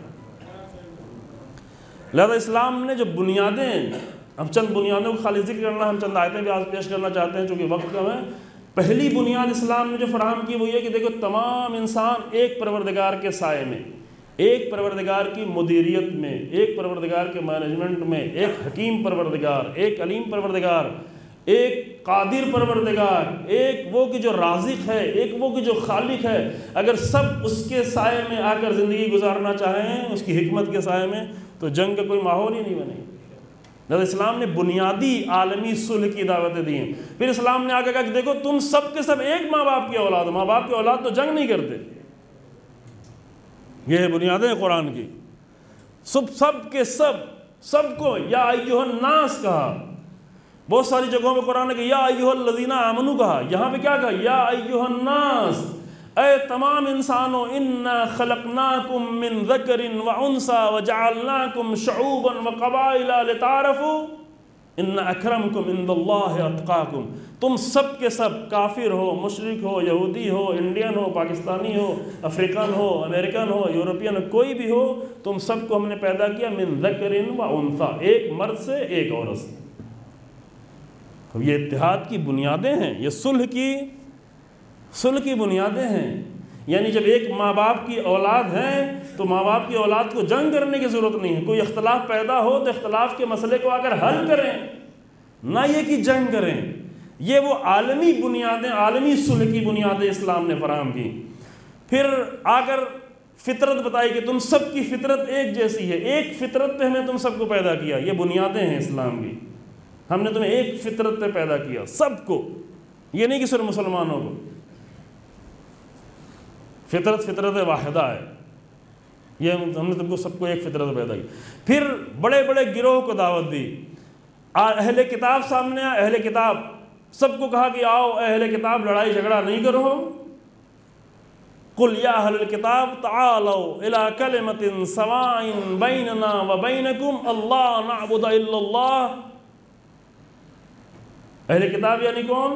لہذا اسلام نے جو بنیادیں، ہم چند بنیادوں کو خالی ذکر کرنا، ہم چند آیتیں بھی آج پیش کرنا چاہتے ہیں چونکہ وقت کم ہے۔ پہلی بنیاد اسلام نے جو فراہم کی وہ یہ کہ دیکھو تمام انسان ایک پروردگار کے سائے میں، ایک پروردگار کی مدیریت میں، ایک پروردگار کے مینجمنٹ میں، ایک حکیم پروردگار، ایک علیم پروردگار، ایک قادر پروردگار، ایک وہ کہ جو رازق ہے، ایک وہ کہ جو خالق ہے، اگر سب اس کے سائے میں آ کر زندگی گزارنا چاہیں، اس کی حکمت کے سائے میں، تو جنگ کا کوئی ماحول ہی نہیں بنے گا۔ لہذا اسلام نے بنیادی عالمی صلح کی دعوتیں دی ہیں۔ پھر اسلام نے آگے کہا کہ دیکھو تم سب کے سب ایک ماں باپ کی اولاد ہو، ماں باپ کی اولاد تو جنگ نہیں کرتے، یہ بنیادیں قرآن کی۔ سب سب کے سب سب کو یا ایھا الناس کہا، بہت ساری جگہوں میں قرآن نے کہا یا ایھا الذین آمنوا کہا، یہاں پہ کیا کہا؟ یا ایھا الناس، اے تمام انسانوں، انا خلقناکم من ذکر وانثی وجعلناکم شعوبا وقبائل لتعارفوا ان اکرمکم عند اللہ اتقاکم۔ تم سب کے سب، کافر ہو، مشرک ہو، یہودی ہو، انڈین ہو، پاکستانی ہو، افریقن ہو، امریکن ہو، یورپین ہو، کوئی بھی ہو، تم سب کو ہم نے پیدا کیا من ذکر وانثی، ایک مرد سے ایک عورت سے۔ اب یہ اتحاد کی بنیادیں ہیں، یہ صلح کی صلح کی بنیادیں ہیں۔ یعنی جب ایک ماں باپ کی اولاد ہیں تو ماں باپ کی اولاد کو جنگ کرنے کی ضرورت نہیں ہے، کوئی اختلاف پیدا ہو تو اختلاف کے مسئلے کو آ کر حل کریں، نہ یہ کہ جنگ کریں۔ یہ وہ عالمی بنیادیں، عالمی صلح کی بنیادیں اسلام نے فراہم کی۔ پھر آ کر فطرت بتائی کہ تم سب کی فطرت ایک جیسی ہے، ایک فطرت پہ ہمیں تم سب کو پیدا کیا، یہ بنیادیں ہیں اسلام کی۔ ہم نے تمہیں ایک فطرت پہ پیدا کیا، سب کو، یہ نہیں کہ صرف مسلمانوں کو۔ فطرت فطرت واحدہ ہے، یہ ہم نے تم کو سب کو ایک فطرت پیدا کی۔ پھر بڑے بڑے گروہ کو دعوت دی، اہل کتاب سامنے آئے، اہل کتاب سب کو کہا کہ آؤ اہل کتاب لڑائی جھگڑا نہیں کرو، قل یا اہل الکتاب تعالوا الی کلمۃ سواء بیننا وبینکم اللہ نعبد الا اللہ۔ اہل کتاب یعنی کون؟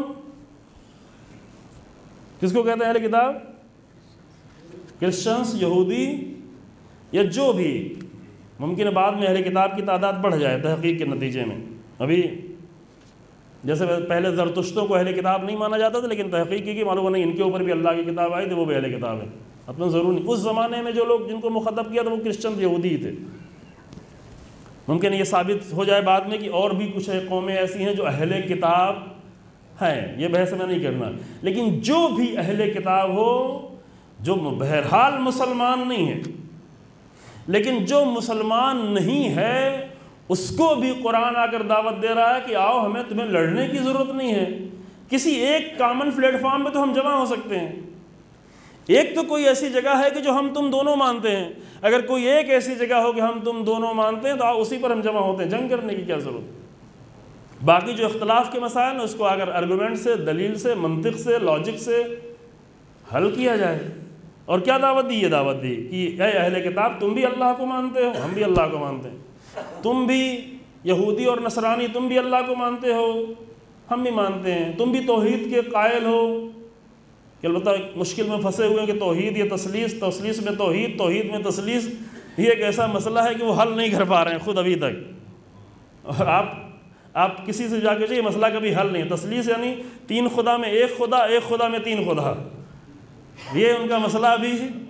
کس کو کہتے ہیں اہل کتاب؟ کرسچنس، یہودی، یا جو بھی، ممکن ہے بعد میں اہل کتاب کی تعداد بڑھ جائے تحقیق کے نتیجے میں۔ ابھی جیسے پہلے زرتشتوں کو اہل کتاب نہیں مانا جاتا تھا، لیکن تحقیق کی کہ معلوم نہیں ان کے اوپر بھی اللہ کی کتاب آئی تھی، وہ بھی اہل کتاب ہے، اپنا ضرور نہیں۔ اس زمانے میں جو لوگ جن کو مخاطب کیا تھا وہ کرسچن یہودی تھے۔ ممکن یہ ثابت ہو جائے بعد میں کہ اور بھی کچھ قومیں ایسی ہیں جو اہل کتاب ہیں، یہ بحث میں نہیں کرنا، لیکن جو بھی اہل کتاب ہو، جو بہرحال مسلمان نہیں ہے، لیکن جو مسلمان نہیں ہے اس کو بھی قرآن آ کر دعوت دے رہا ہے کہ آؤ ہمیں تمہیں لڑنے کی ضرورت نہیں ہے، کسی ایک کامن پلیٹ فارم پہ تو ہم جمع ہو سکتے ہیں۔ ایک تو کوئی ایسی جگہ ہے کہ جو ہم تم دونوں مانتے ہیں، اگر کوئی ایک ایسی جگہ ہو کہ ہم تم دونوں مانتے ہیں تو آؤ اسی پر ہم جمع ہوتے ہیں، جنگ کرنے کی کیا ضرورت؟ باقی جو اختلاف کے مسائل ہیں اس کو اگر آرگومنٹ سے، دلیل سے، منطق سے، لاجک سے حل کیا جائے. اور کیا دعوت دی؟ یہ دعوت دی کہ اے اہل کتاب تم بھی اللہ کو مانتے ہو، ہم بھی اللہ کو مانتے ہیں. تم بھی یہودی اور نصرانی تم بھی اللہ کو مانتے ہو، ہم بھی مانتے ہیں. تم بھی توحید کے قائل ہو کہ البتہ مشکل میں پھنسے ہوئے ہیں کہ توحید یہ تثلیث، تثلیث میں توحید، توحید میں تثلیث، یہ ایک ایسا مسئلہ ہے کہ وہ حل نہیں کر پا رہے ہیں خود ابھی تک. اور آپ آپ کسی سے جا کے یہ مسئلہ کبھی حل نہیں. تثلیث یعنی تین خدا میں ایک خدا، ایک خدا میں تین خدا، یہ ان کا مسئلہ ابھی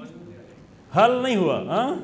حل نہیں ہوا. ہاں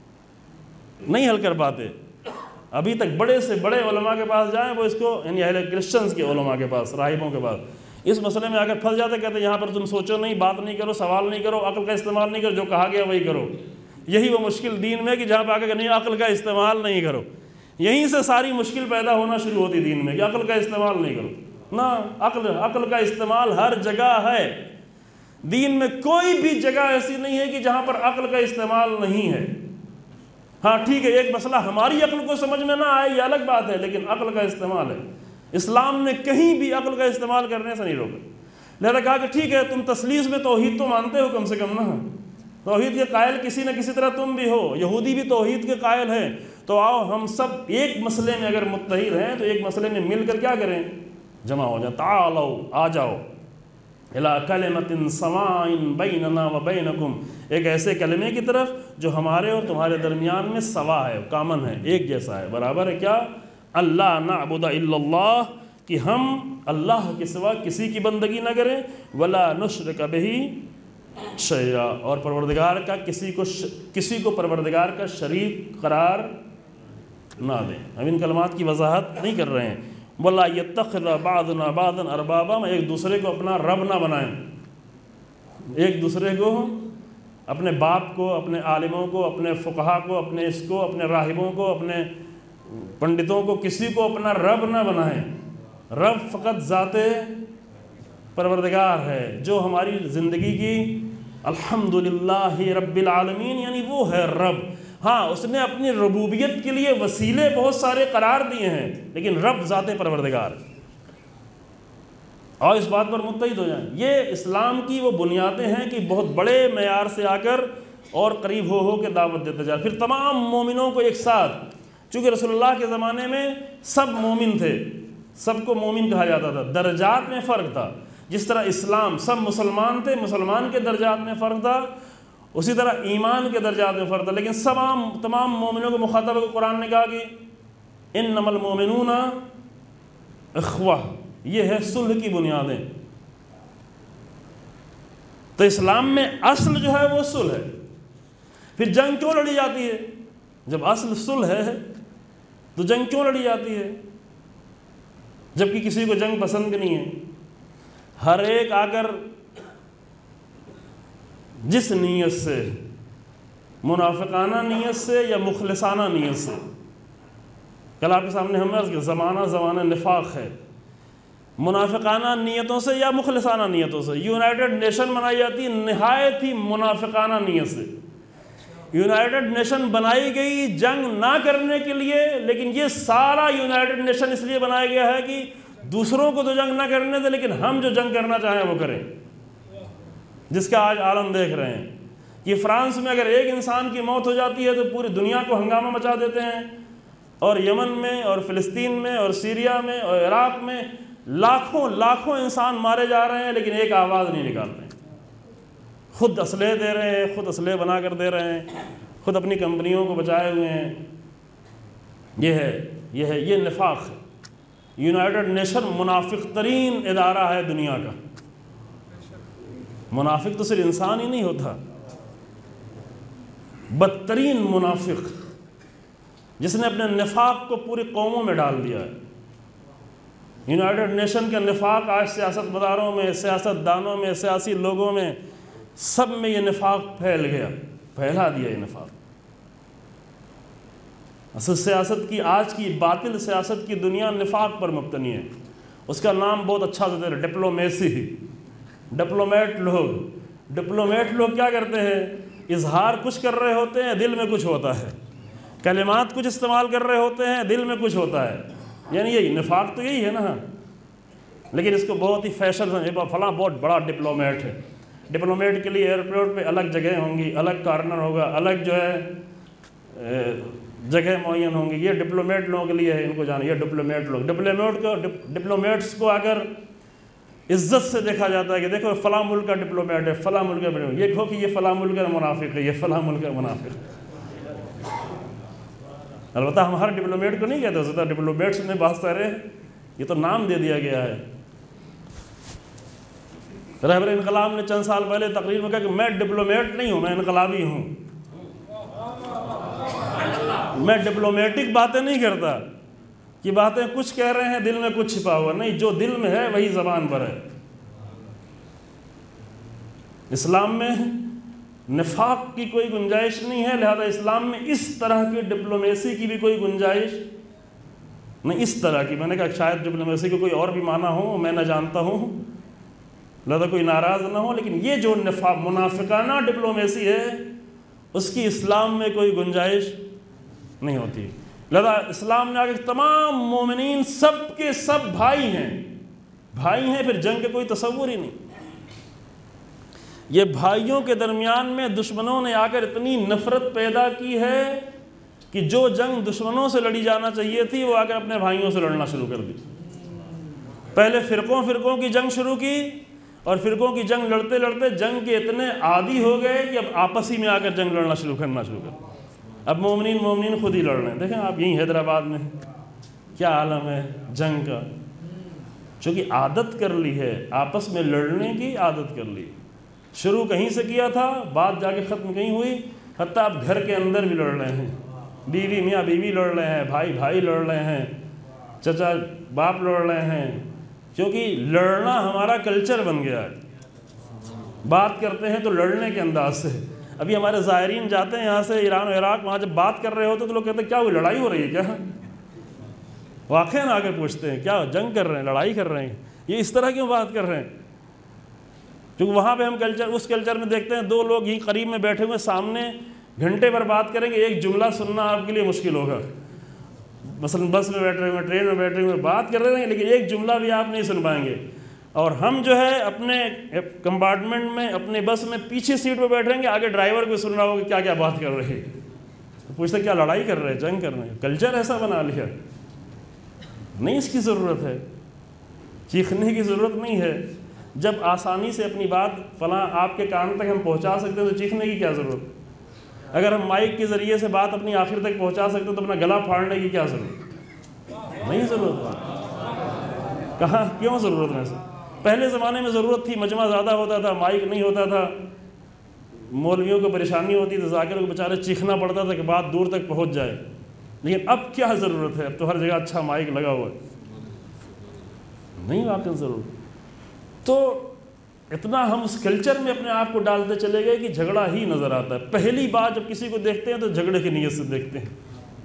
نہیں حل کر پاتے ابھی تک. بڑے سے بڑے علماء کے پاس جائیں وہ اس کو، یعنی اہل کرسچنز کے علماء کے پاس، راہبوں کے پاس، اس مسئلے میں اگر پھنس جاتے کہتے ہیں یہاں پر تم سوچو نہیں، بات نہیں کرو، سوال نہیں کرو، عقل کا استعمال نہیں کرو، جو کہا گیا وہی کرو. یہی وہ مشکل دین میں کہ جہاں پہ آگے کہ نہیں عقل کا استعمال نہیں کرو. یہیں سے ساری مشکل پیدا ہونا شروع ہوتی دین میں کہ عقل کا استعمال نہیں کرو. نہ، عقل عقل کا استعمال ہر جگہ ہے. دین میں کوئی بھی جگہ ایسی نہیں ہے کہ جہاں پر عقل کا استعمال نہیں ہے. ہاں ٹھیک ہے، ایک مسئلہ ہماری عقل کو سمجھ میں نہ آئے یہ الگ بات ہے، لیکن عقل کا استعمال ہے. اسلام نے کہیں بھی عقل کا استعمال کرنے سے نہیں روکا. لہذا کہا کہ ٹھیک ہے تم تثلیث میں توحید تو مانتے ہو کم سے کم نا، توحید کے قائل کسی نہ کسی طرح تم بھی ہو، یہودی بھی توحید کے قائل ہیں، تو آؤ ہم سب ایک مسئلے میں اگر متحد ہیں تو ایک مسئلے میں مل کر کیا کریں؟ جمع ہو جائیں. تعالوا، آ جاؤ، الی کلمۃ سواء بیننا و بینکم، ایک ایسے کلمے کی طرف جو ہمارے اور تمہارے درمیان میں سوا ہے، کامن ہے، ایک جیسا ہے، برابر ہے. کیا؟ اللہ نعبد الا اللہ، کہ ہم اللہ کے سوا کسی کی بندگی نہ کریں، ولا نشرک بہ شیئا، اور پروردگار کا کسی کو کسی کو پروردگار کا شریک قرار نہ دیں. ہم ان کلمات کی وضاحت نہیں کر رہے ہیں. ولا یتخذ بعضنا بعضا اربابا، میں ایک دوسرے کو اپنا رب نہ بنائیں، ایک دوسرے کو، اپنے باپ کو، اپنے عالموں کو، اپنے فقہا کو، اپنے اس کو، اپنے راہبوں کو، اپنے پنڈتوں کو، کسی کو اپنا رب نہ بنائیں. رب فقط ذات پروردگار ہے جو ہماری زندگی کی الحمدللہ رب العالمین، یعنی وہ ہے رب. ہاں اس نے اپنی ربوبیت کے لیے وسیلے بہت سارے قرار دیے ہیں، لیکن رب ذات پروردگار. اور اس بات پر متحد ہو جائیں. یہ اسلام کی وہ بنیادیں ہیں کہ بہت بڑے معیار سے آ کر اور قریب ہو ہو کے دعوت دیتے جائے. پھر تمام مومنوں کو ایک ساتھ، چونکہ رسول اللہ کے زمانے میں سب مومن تھے، سب کو مومن کہا جاتا تھا، درجات میں فرق تھا. جس طرح اسلام سب مسلمان تھے، مسلمان کے درجات میں فرق تھا، اسی طرح ایمان کے درجات میں فرق تھا. لیکن تمام تمام مومنوں کو مخاطب کو قرآن نے کہا کہ انما المؤمنون اخوہ، یہ ہے صلح کی بنیادیں. تو اسلام میں اصل جو ہے وہ صلح ہے. پھر جنگ کیوں لڑی جاتی ہے؟ جب اصل صلح ہے تو جنگ کیوں لڑی جاتی ہے؟ جبکہ کسی کو جنگ پسند نہیں ہے. ہر ایک آ کر جس نیت سے، منافقانہ نیت سے یا مخلصانہ نیت سے، کل آپ کے سامنے ہم نے عرض کیا زمانہ زمانہ نفاق ہے، منافقانہ نیتوں سے یا مخلصانہ نیتوں سے. یونائٹڈ نیشن بنائی جاتی ہے نہایت ہی منافقانہ نیت سے. یونائٹڈ نیشن بنائی گئی جنگ نہ کرنے کے لیے، لیکن یہ سارا یونائٹڈ نیشن اس لیے بنایا گیا ہے کہ دوسروں کو تو جنگ نہ کرنے دے، لیکن ہم جو جنگ کرنا چاہیں وہ کریں، جس کا آج عالم دیکھ رہے ہیں. کہ فرانس میں اگر ایک انسان کی موت ہو جاتی ہے تو پوری دنیا کو ہنگامہ مچا دیتے ہیں، اور یمن میں اور فلسطین میں اور سیریا میں اور عراق میں لاکھوں لاکھوں انسان مارے جا رہے ہیں، لیکن ایک آواز نہیں نکالتے. خود اسلحے دے رہے ہیں، خود اسلحے بنا کر دے رہے ہیں، خود اپنی کمپنیوں کو بچائے ہوئے ہیں. یہ ہے یہ ہے یہ نفاق ہے. یونائٹڈ نیشن منافق ترین ادارہ ہے دنیا کا. منافق تو صرف انسان ہی نہیں ہوتا، بدترین منافق جس نے اپنے نفاق کو پوری قوموں میں ڈال دیا ہے. یونائٹڈ نیشن کا نفاق آج سیاست مداروں میں، سیاست دانوں میں، سیاسی لوگوں میں، سب میں یہ نفاق پھیل گیا، پھیلا دیا یہ نفاق. اصل سیاست کی، آج کی باطل سیاست کی دنیا نفاق پر مبتنی ہے. اس کا نام بہت اچھا سے دے رہے، ڈپلومیسی. ڈپلومیٹ لوگ ڈپلومیٹ لوگ کیا کرتے ہیں؟ اظہار کچھ کر رہے ہوتے ہیں، دل میں کچھ ہوتا ہے. کلمات کچھ استعمال کر رہے ہوتے ہیں، دل میں کچھ ہوتا ہے. یعنی یہی نفاق تو یہی ہے نا. لیکن اس کو بہت ہی فیشن سمجھے، فلاں بہت بڑا ڈپلومیٹ ہے، ڈپلومیٹ کے لیے ایئرپورٹ پہ الگ جگہ ہوں گی، الگ کارنر ہوگا، الگ جو ہے جگہ معین ہوں گی. یہ ڈپلومیٹ لوگوں کے لیے ہے، ان کو جانا. یہ ڈپلومیٹ لوگ ڈپلومیٹ کو ڈپلومیٹس کو اگر عزت سے دیکھا جاتا ہے کہ دیکھو فلاں ملک کا ڈپلومیٹ ہے، فلاں ملک کا ڈپلومیٹ، یہ کہو کہ یہ فلاں ملک کا منافق ہے، یہ فلاں ملک کا منافق ہے. البتہ ہم ہر ڈپلومیٹ کو نہیں کہتے، ہو سکتا ڈپلومیٹس میں بہت سارے، یہ تو نام دے دیا گیا ہے. رہبر انقلاب نے چند سال پہلے تقریر میں کہا کہ میں ڈپلومیٹ نہیں ہوں، میں انقلابی ہوں. میں ڈپلومیٹک باتیں نہیں کرتا کہ باتیں کچھ کہہ رہے ہیں دل میں کچھ چھپا ہوا نہیں، جو دل میں ہے وہی زبان پر ہے. اسلام میں نفاق کی کوئی گنجائش نہیں ہے، لہذا اسلام میں اس طرح کی ڈپلومیسی کی بھی کوئی گنجائش نہیں. اس طرح کی، میں نے کہا شاید ڈپلومیسی کو کوئی اور بھی معنی ہو، میں نہ جانتا ہوں، لہذا کوئی ناراض نہ ہو، لیکن یہ جو نفاق منافقانہ ڈپلومیسی ہے اس کی اسلام میں کوئی گنجائش نہیں ہوتی. لہذا اسلام نے آگے تمام مومنین سب کے سب بھائی ہیں، بھائی ہیں، پھر جنگ کا کوئی تصور ہی نہیں. یہ بھائیوں کے درمیان میں دشمنوں نے آ کر اتنی نفرت پیدا کی ہے کہ جو جنگ دشمنوں سے لڑی جانا چاہیے تھی وہ آ کر اپنے بھائیوں سے لڑنا شروع کر دی. پہلے فرقوں فرقوں کی جنگ شروع کی، اور فرقوں کی جنگ لڑتے لڑتے جنگ کے اتنے عادی ہو گئے کہ اب آپس ہی میں آ کر جنگ لڑنا شروع کرنا شروع کر. اب مومنین مومنین خود ہی لڑ رہے ہیں. دیکھیں آپ یہیں حیدرآباد میں کیا عالم ہے جنگ کا، چونکہ عادت کر لی ہے، آپس میں لڑنے کی عادت کر لی. شروع کہیں سے کیا تھا، بات جا کے ختم کہیں ہوئی، حتیٰ آپ گھر کے اندر بھی لڑ رہے ہیں، بیوی میاں بیوی لڑ رہے ہیں، بھائی بھائی لڑ رہے ہیں، چچا باپ لڑ رہے ہیں، کیونکہ لڑنا ہمارا کلچر بن گیا ہے. بات کرتے ہیں تو لڑنے کے انداز سے. ابھی ہمارے زائرین جاتے ہیں یہاں سے ایران و عراق، وہاں جب بات کر رہے ہوتے تو لوگ کہتے ہیں کیا وہ لڑائی ہو رہی ہے کیا؟ واقعاً آ کے پوچھتے ہیں کیا جنگ کر رہے ہیں، لڑائی کر رہے ہیں، یہ اس طرح کیوں بات کر رہے ہیں؟ کیونکہ وہاں پہ ہم کلچر اس کلچر میں دیکھتے ہیں دو لوگ ہی قریب میں بیٹھے ہوئے سامنے گھنٹے پر بات کریں گے، ایک جملہ سننا آپ کے لیے مشکل ہوگا. مثلا بس میں بیٹھے ہوئے، ٹرین میں بیٹھے ہوئے بات کر رہے ہیں، لیکن ایک جملہ بھی آپ نہیں سن پائیں گے. اور ہم جو ہے اپنے کمپارٹمنٹ میں اپنے بس میں پیچھے سیٹ پہ بیٹھیں گے، آگے ڈرائیور کو سن رہا ہوگا کیا کیا بات کر رہے ہیں. پوچھتے کیا لڑائی کر رہے ہیں، جنگ کر رہے ہیں. کلچر ایسا بنا لیا. نہیں اس کی ضرورت ہے، چیخنے کی ضرورت نہیں ہے. جب آسانی سے اپنی بات فلاں آپ کے کان تک ہم پہنچا سکتے ہیں تو چیخنے کی کیا ضرورت؟ اگر ہم مائک کے ذریعے سے بات اپنی آخر تک پہنچا سکتے ہیں تو اپنا گلا پھاڑنے کی کیا ضرورت؟ نہیں ضرورت. کہاں کیوں ضرورت ہے؟ پہلے زمانے میں ضرورت تھی، مجمع زیادہ ہوتا تھا، مائک نہیں ہوتا تھا، مولویوں کو پریشانی ہوتی تھی، ذاکروں کو بیچارے چیخنا پڑتا تھا کہ بات دور تک پہنچ جائے. لیکن اب کیا ضرورت ہے؟ اب تو ہر جگہ اچھا مائک لگا ہوا ہے. نہیں واقعی ضرورت. تو اتنا ہم اس کلچر میں اپنے آپ کو ڈالتے چلے گئے کہ جھگڑا ہی نظر آتا ہے. پہلی بار جب کسی کو دیکھتے ہیں تو جھگڑے کی نیت سے دیکھتے ہیں.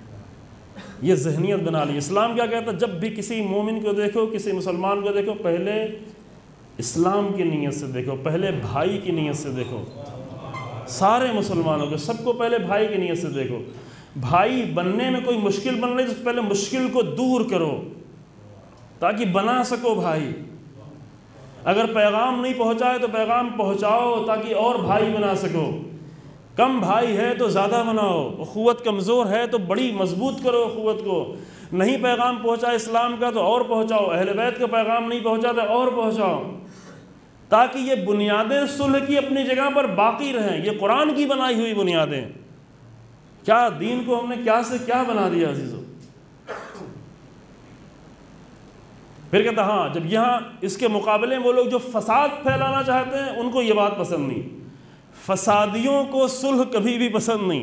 یہ ذہنیت بنا لی. اسلام کیا کہتا ہے؟ جب بھی کسی مومن کو دیکھو، کسی مسلمان کو دیکھو، پہلے اسلام کی نیت سے دیکھو، پہلے بھائی کی نیت سے دیکھو. سارے مسلمانوں کو، سب کو پہلے بھائی کی نیت سے دیکھو. بھائی بننے میں کوئی مشکل بن رہی تو پہلے مشکل کو دور کرو تاکہ بنا سکو بھائی. اگر پیغام نہیں پہنچائے تو پیغام پہنچاؤ تاکہ اور بھائی بنا سکو. کم بھائی ہے تو زیادہ بناؤ، اخوت کمزور ہے تو بڑی مضبوط کرو اخوت کو. نہیں پیغام پہنچا اسلام کا تو اور پہنچاؤ، اہل بیت کا پیغام نہیں پہنچا تو اور پہنچاؤ، تاکہ یہ بنیادیں صلح کی اپنی جگہ پر باقی رہیں. یہ قرآن کی بنائی ہوئی بنیادیں. کیا دین کو ہم نے کیا سے کیا بنا دیا عزیزو. پھر کہتا ہاں جب یہاں اس کے مقابلے میں وہ لوگ جو فساد پھیلانا چاہتے ہیں ان کو یہ بات پسند نہیں. فسادیوں کو صلح کبھی بھی پسند نہیں.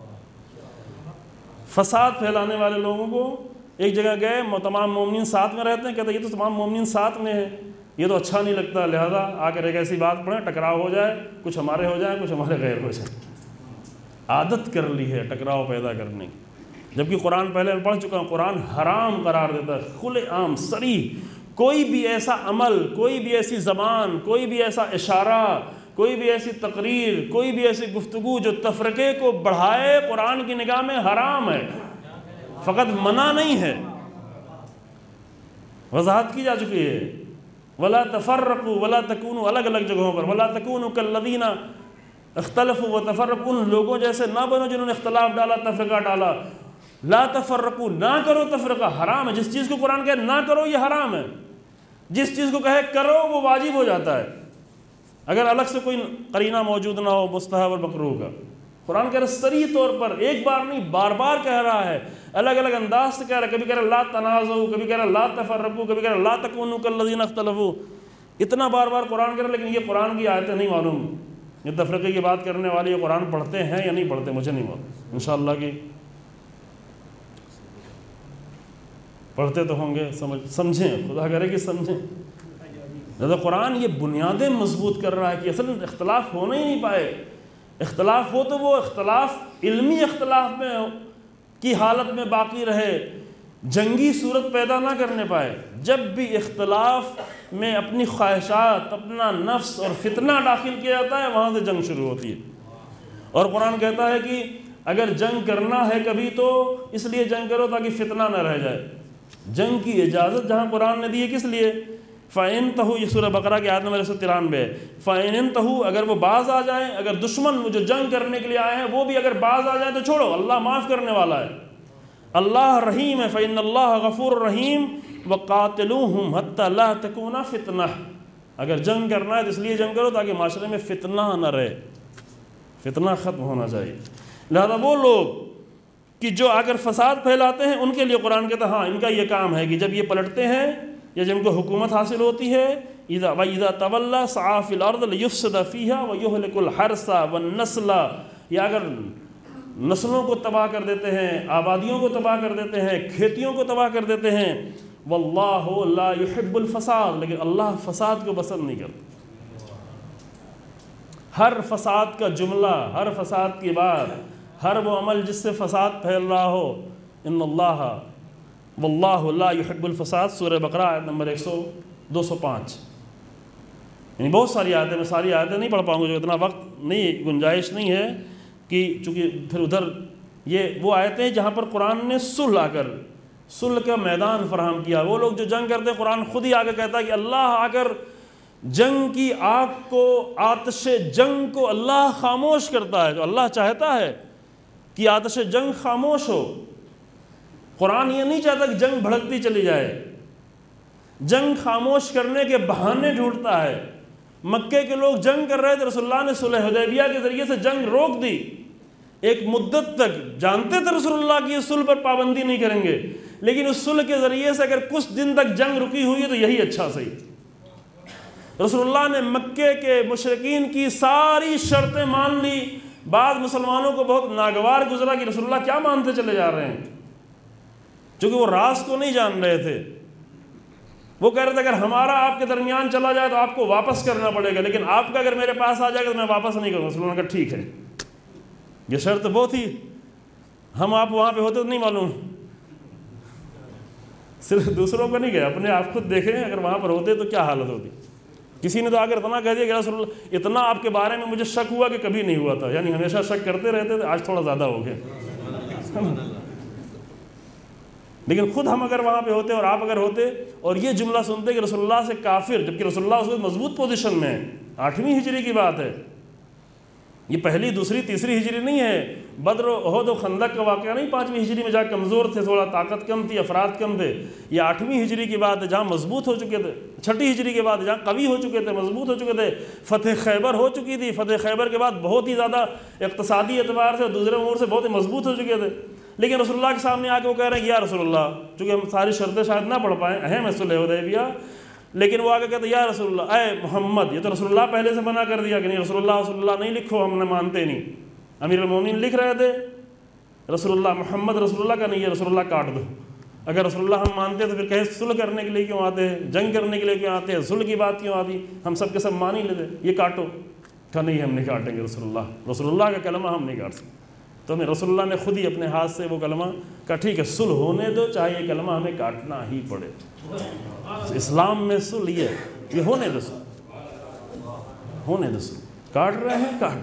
فساد پھیلانے والے لوگوں کو ایک جگہ گئے، تمام مومنین ساتھ میں رہتے ہیں، کہتے ہیں یہ تو تمام مومنین ساتھ میں ہیں، یہ تو اچھا نہیں لگتا، لہذا آ کر ایک ایسی بات پڑھیں ٹکراؤ ہو جائے، کچھ ہمارے ہو جائیں کچھ ہمارے غیر ہو جائیں. عادت کر لی ہے ٹکراؤ پیدا کرنے کی. جبکہ قرآن پہلے میں پڑھ چکا ہوں، قرآن حرام قرار دیتا ہے، کھلے عام صریح. کوئی بھی ایسا عمل، کوئی بھی ایسی زبان، کوئی بھی ایسا اشارہ، کوئی بھی ایسی تقریر، کوئی بھی ایسی گفتگو جو تفرقے کو بڑھائے، قرآن کی نگاہ میں حرام ہے. فقط منع نہیں ہے، وضاحت کی جا چکی ہے. ولا تفرقوا ولا تکونوا، الگ الگ جگہوں پر، ولا تکونوا کالذین اختلفوا وتفرقوا، ان لوگوں جیسے نہ بنو جنہوں نے اختلاف ڈالا، تفرقہ ڈالا. لا تفرقوا، نہ کرو تفرقہ، حرام ہے. جس چیز کو قرآن کہے نہ کرو یہ حرام ہے، جس چیز کو کہے کرو وہ واجب ہو جاتا ہے اگر الگ سے کوئی قرینہ موجود نہ ہو مستحب اور مکروہ کا. قرآن کہہ رہا ہے صریح طور پر، ایک بار نہیں بار بار کہہ رہا ہے، الگ الگ انداز سے کہہ رہا ہے. کبھی کہہ رہا ہے لا تنازعوا، کبھی کہہ رہا ہے لا تفرقوا، کبھی کہہ رہا ہے لا تکونوا کالذین اختلفوا. اتنا بار بار قرآن کہہ رہا ہے، لیکن یہ قرآن کی آیتیں نہیں معلوم. یہ تفرقے کی بات کرنے والے یہ قرآن پڑھتے ہیں یا نہیں پڑھتے مجھے نہیں معلوم. انشاءاللہ کہ پڑھتے تو ہوں گے، سمجھ سمجھیں، خدا کرے کہ سمجھیں. لہذا قرآن یہ بنیادیں مضبوط کر رہا ہے کہ اصل اختلاف ہونا ہی نہیں پائے. اختلاف ہو تو وہ اختلاف علمی اختلاف میں کی حالت میں باقی رہے، جنگی صورت پیدا نہ کرنے پائے. جب بھی اختلاف میں اپنی خواہشات، اپنا نفس اور فتنہ داخل کیا جاتا ہے، وہاں سے جنگ شروع ہوتی ہے. اور قرآن کہتا ہے کہ اگر جنگ کرنا ہے کبھی تو اس لیے جنگ کرو تاکہ فتنہ نہ رہ جائے. جنگ کی اجازت جہاں قرآن نے دی ہے کس لیے؟ فَإِنْتَهُ، یہ سورہ بقرہ کی آیت نمبر ایک سو ترانوے ہے. فَإِنْتَهُ، اگر وہ باز آ جائیں، اگر دشمن وہ جو جنگ کرنے کے لیے آئے ہیں وہ بھی اگر باز آ جائیں تو چھوڑو، اللہ معاف کرنے والا ہے، اللہ رحیم ہے. فَإِنَّ اللَّهَ غَفُورٌ رَحِيمٌ وَقَاتِلُوهُمْ حَتَّى لَا تَكُونَ فِتْنَةٌ. اگر جنگ کرنا ہے تو اس لیے جنگ کرو تاکہ معاشرے میں فتنہ نہ رہے، فتنہ ختم ہونا چاہیے. لہذا وہ لوگ کہ جو آ کر فساد پھیلاتے ہیں ان کے لیے قرآن کہتا ہے ہاں ان کا یہ کام ہے کہ جب یہ پلٹتے ہیں یا جب ان کو حکومت حاصل ہوتی ہے، اذا وَإِذَا تَوَلَّى سَعَىٰ فِي الْأَرْضِ لِيُفْسِدَ فِيهَا وَيُهْلِكُ الْحَرْثَ وَالنَّسْلَ، یا اگر نسلوں کو تباہ کر دیتے ہیں، آبادیوں کو تباہ کر دیتے ہیں، کھیتیوں کو تباہ کر دیتے ہیں. وَاللَّهُ لَا يُحِبُّ الْفَسَادَ، لیکن اللہ فساد کو پسند نہیں کرتا. ہر فساد کا جملہ، ہر فساد کی بات، ہر وہ عمل جس سے فساد پھیل رہا ہو، ان اللہ واللہ لا يحب الفساد. سورہ بقرہ آیت نمبر ایک سو دو سو پانچ. یعنی بہت ساری آیتیں، میں ساری آیتیں نہیں پڑھ پاؤں گا جو اتنا وقت نہیں، گنجائش نہیں ہے کہ چونکہ پھر ادھر یہ وہ آیتیں ہیں جہاں پر قرآن نے صلح آ کر صلح کا میدان فراہم کیا. وہ لوگ جو جنگ کرتے ہیں قرآن خود ہی آگے کہتا ہے کہ اللہ آ کر جنگ کی آگ کو، آتش جنگ کو اللہ خاموش کرتا ہے. جو اللہ چاہتا ہے کہ آتش جنگ خاموش ہو. قرآن یہ نہیں چاہتا کہ جنگ بھڑکتی چلی جائے، جنگ خاموش کرنے کے بہانے ڈھونڈتا ہے. مکے کے لوگ جنگ کر رہے تھے، رسول اللہ نے صلح حدیبیہ کے ذریعے سے جنگ روک دی. ایک مدت تک جانتے تھے رسول اللہ کی اس صلح پر پابندی نہیں کریں گے، لیکن اس صلح کے ذریعے سے اگر کچھ دن تک جنگ رکی ہوئی ہے تو یہی اچھا صحیح. رسول اللہ نے مکے کے مشرکین کی ساری شرطیں مان لی. بعض مسلمانوں کو بہت ناگوار گزرا کہ رسول اللہ کیا مانتے چلے جا رہے ہیں، چونکہ وہ راز کو نہیں جان رہے تھے. وہ کہہ رہے تھے اگر ہمارا آپ کے درمیان چلا جائے تو آپ کو واپس کرنا پڑے گا، لیکن آپ کا اگر میرے پاس آ جائے گا تو میں واپس نہیں کروں گا. رسول اللہ نے کہا ٹھیک ہے. یہ شرط بہت ہی، ہم آپ وہاں پہ ہوتے تو نہیں معلوم. صرف دوسروں کو نہیں کہا، اپنے آپ خود دیکھیں اگر وہاں پر ہوتے تو کیا حالت ہوتی. کسی نے تو آگر اتنا کہہ دیا کہ رسول اللہ اتنا آپ کے بارے میں مجھے شک ہوا کہ کبھی نہیں ہوا تھا، یعنی ہمیشہ شک کرتے رہتے تھے، آج تھوڑا زیادہ ہو گیا. لیکن خود ہم اگر وہاں پہ ہوتے اور آپ اگر ہوتے اور یہ جملہ سنتے کہ رسول اللہ سے کافر، جبکہ رسول اللہ اس وقت مضبوط پوزیشن میں ہے، آٹھویں ہجری کی بات ہے، یہ پہلی دوسری تیسری ہجری نہیں ہے. بدر و احد و خندق کا واقعہ نہیں، پانچویں ہجری میں جہاں کمزور تھے، تھوڑا طاقت کم تھی، افراد کم تھے. یہ آٹھویں ہجری کی بات ہے جہاں مضبوط ہو چکے تھے، چھٹی ہجری کے بعد جہاں قوی ہو چکے تھے، مضبوط ہو چکے تھے. فتح خیبر ہو چکی تھی، فتح خیبر کے بعد بہت ہی زیادہ اقتصادی اعتبار سے اور دوسرے امور سے بہت ہی مضبوط ہو چکے تھے. لیکن رسول اللہ کے سامنے آ کے وہ کہہ رہے ہیں یا رسول اللہ، چونکہ ہم ساری شرطیں شاید نہ پڑھ پائیں، اہم ہے صلح حدیبیہ، لیکن وہ آگے کہتے ہیں یا رسول اللہ، اے محمد. یہ تو رسول اللہ پہلے سے منع کر دیا کہ نہیں، رسول اللہ رسول اللہ نہیں لکھو، ہم نے مانتے نہیں. امیر المومنین لکھ رہے تھے رسول اللہ محمد رسول اللہ کا نہیں ہے، رسول اللہ کاٹ دو. اگر رسول اللہ ہم مانتے تو پھر کہیں صلح کرنے کے لیے کیوں آتے ہیں، جنگ کرنے کے لیے کیوں آتے ہیں، صلح کی بات کیوں آتی، ہم سب کے سب مان ہی لیتے، یہ کاٹو. کہا نہیں ہم نہیں کاٹیں گے رسول اللہ، رسول اللہ کا کلمہ ہم نہیں کاٹ سکتے. تو ہمیں رسول اللہ نے خود ہی اپنے ہاتھ سے وہ کلمہ کہا ٹھیک ہے صلح ہونے دو، چاہے یہ کلمہ ہمیں کاٹنا ہی پڑے. اسلام میں صلح یہ یہ ہونے دو، ہونے دو، کاٹ رہے ہیں کاٹ.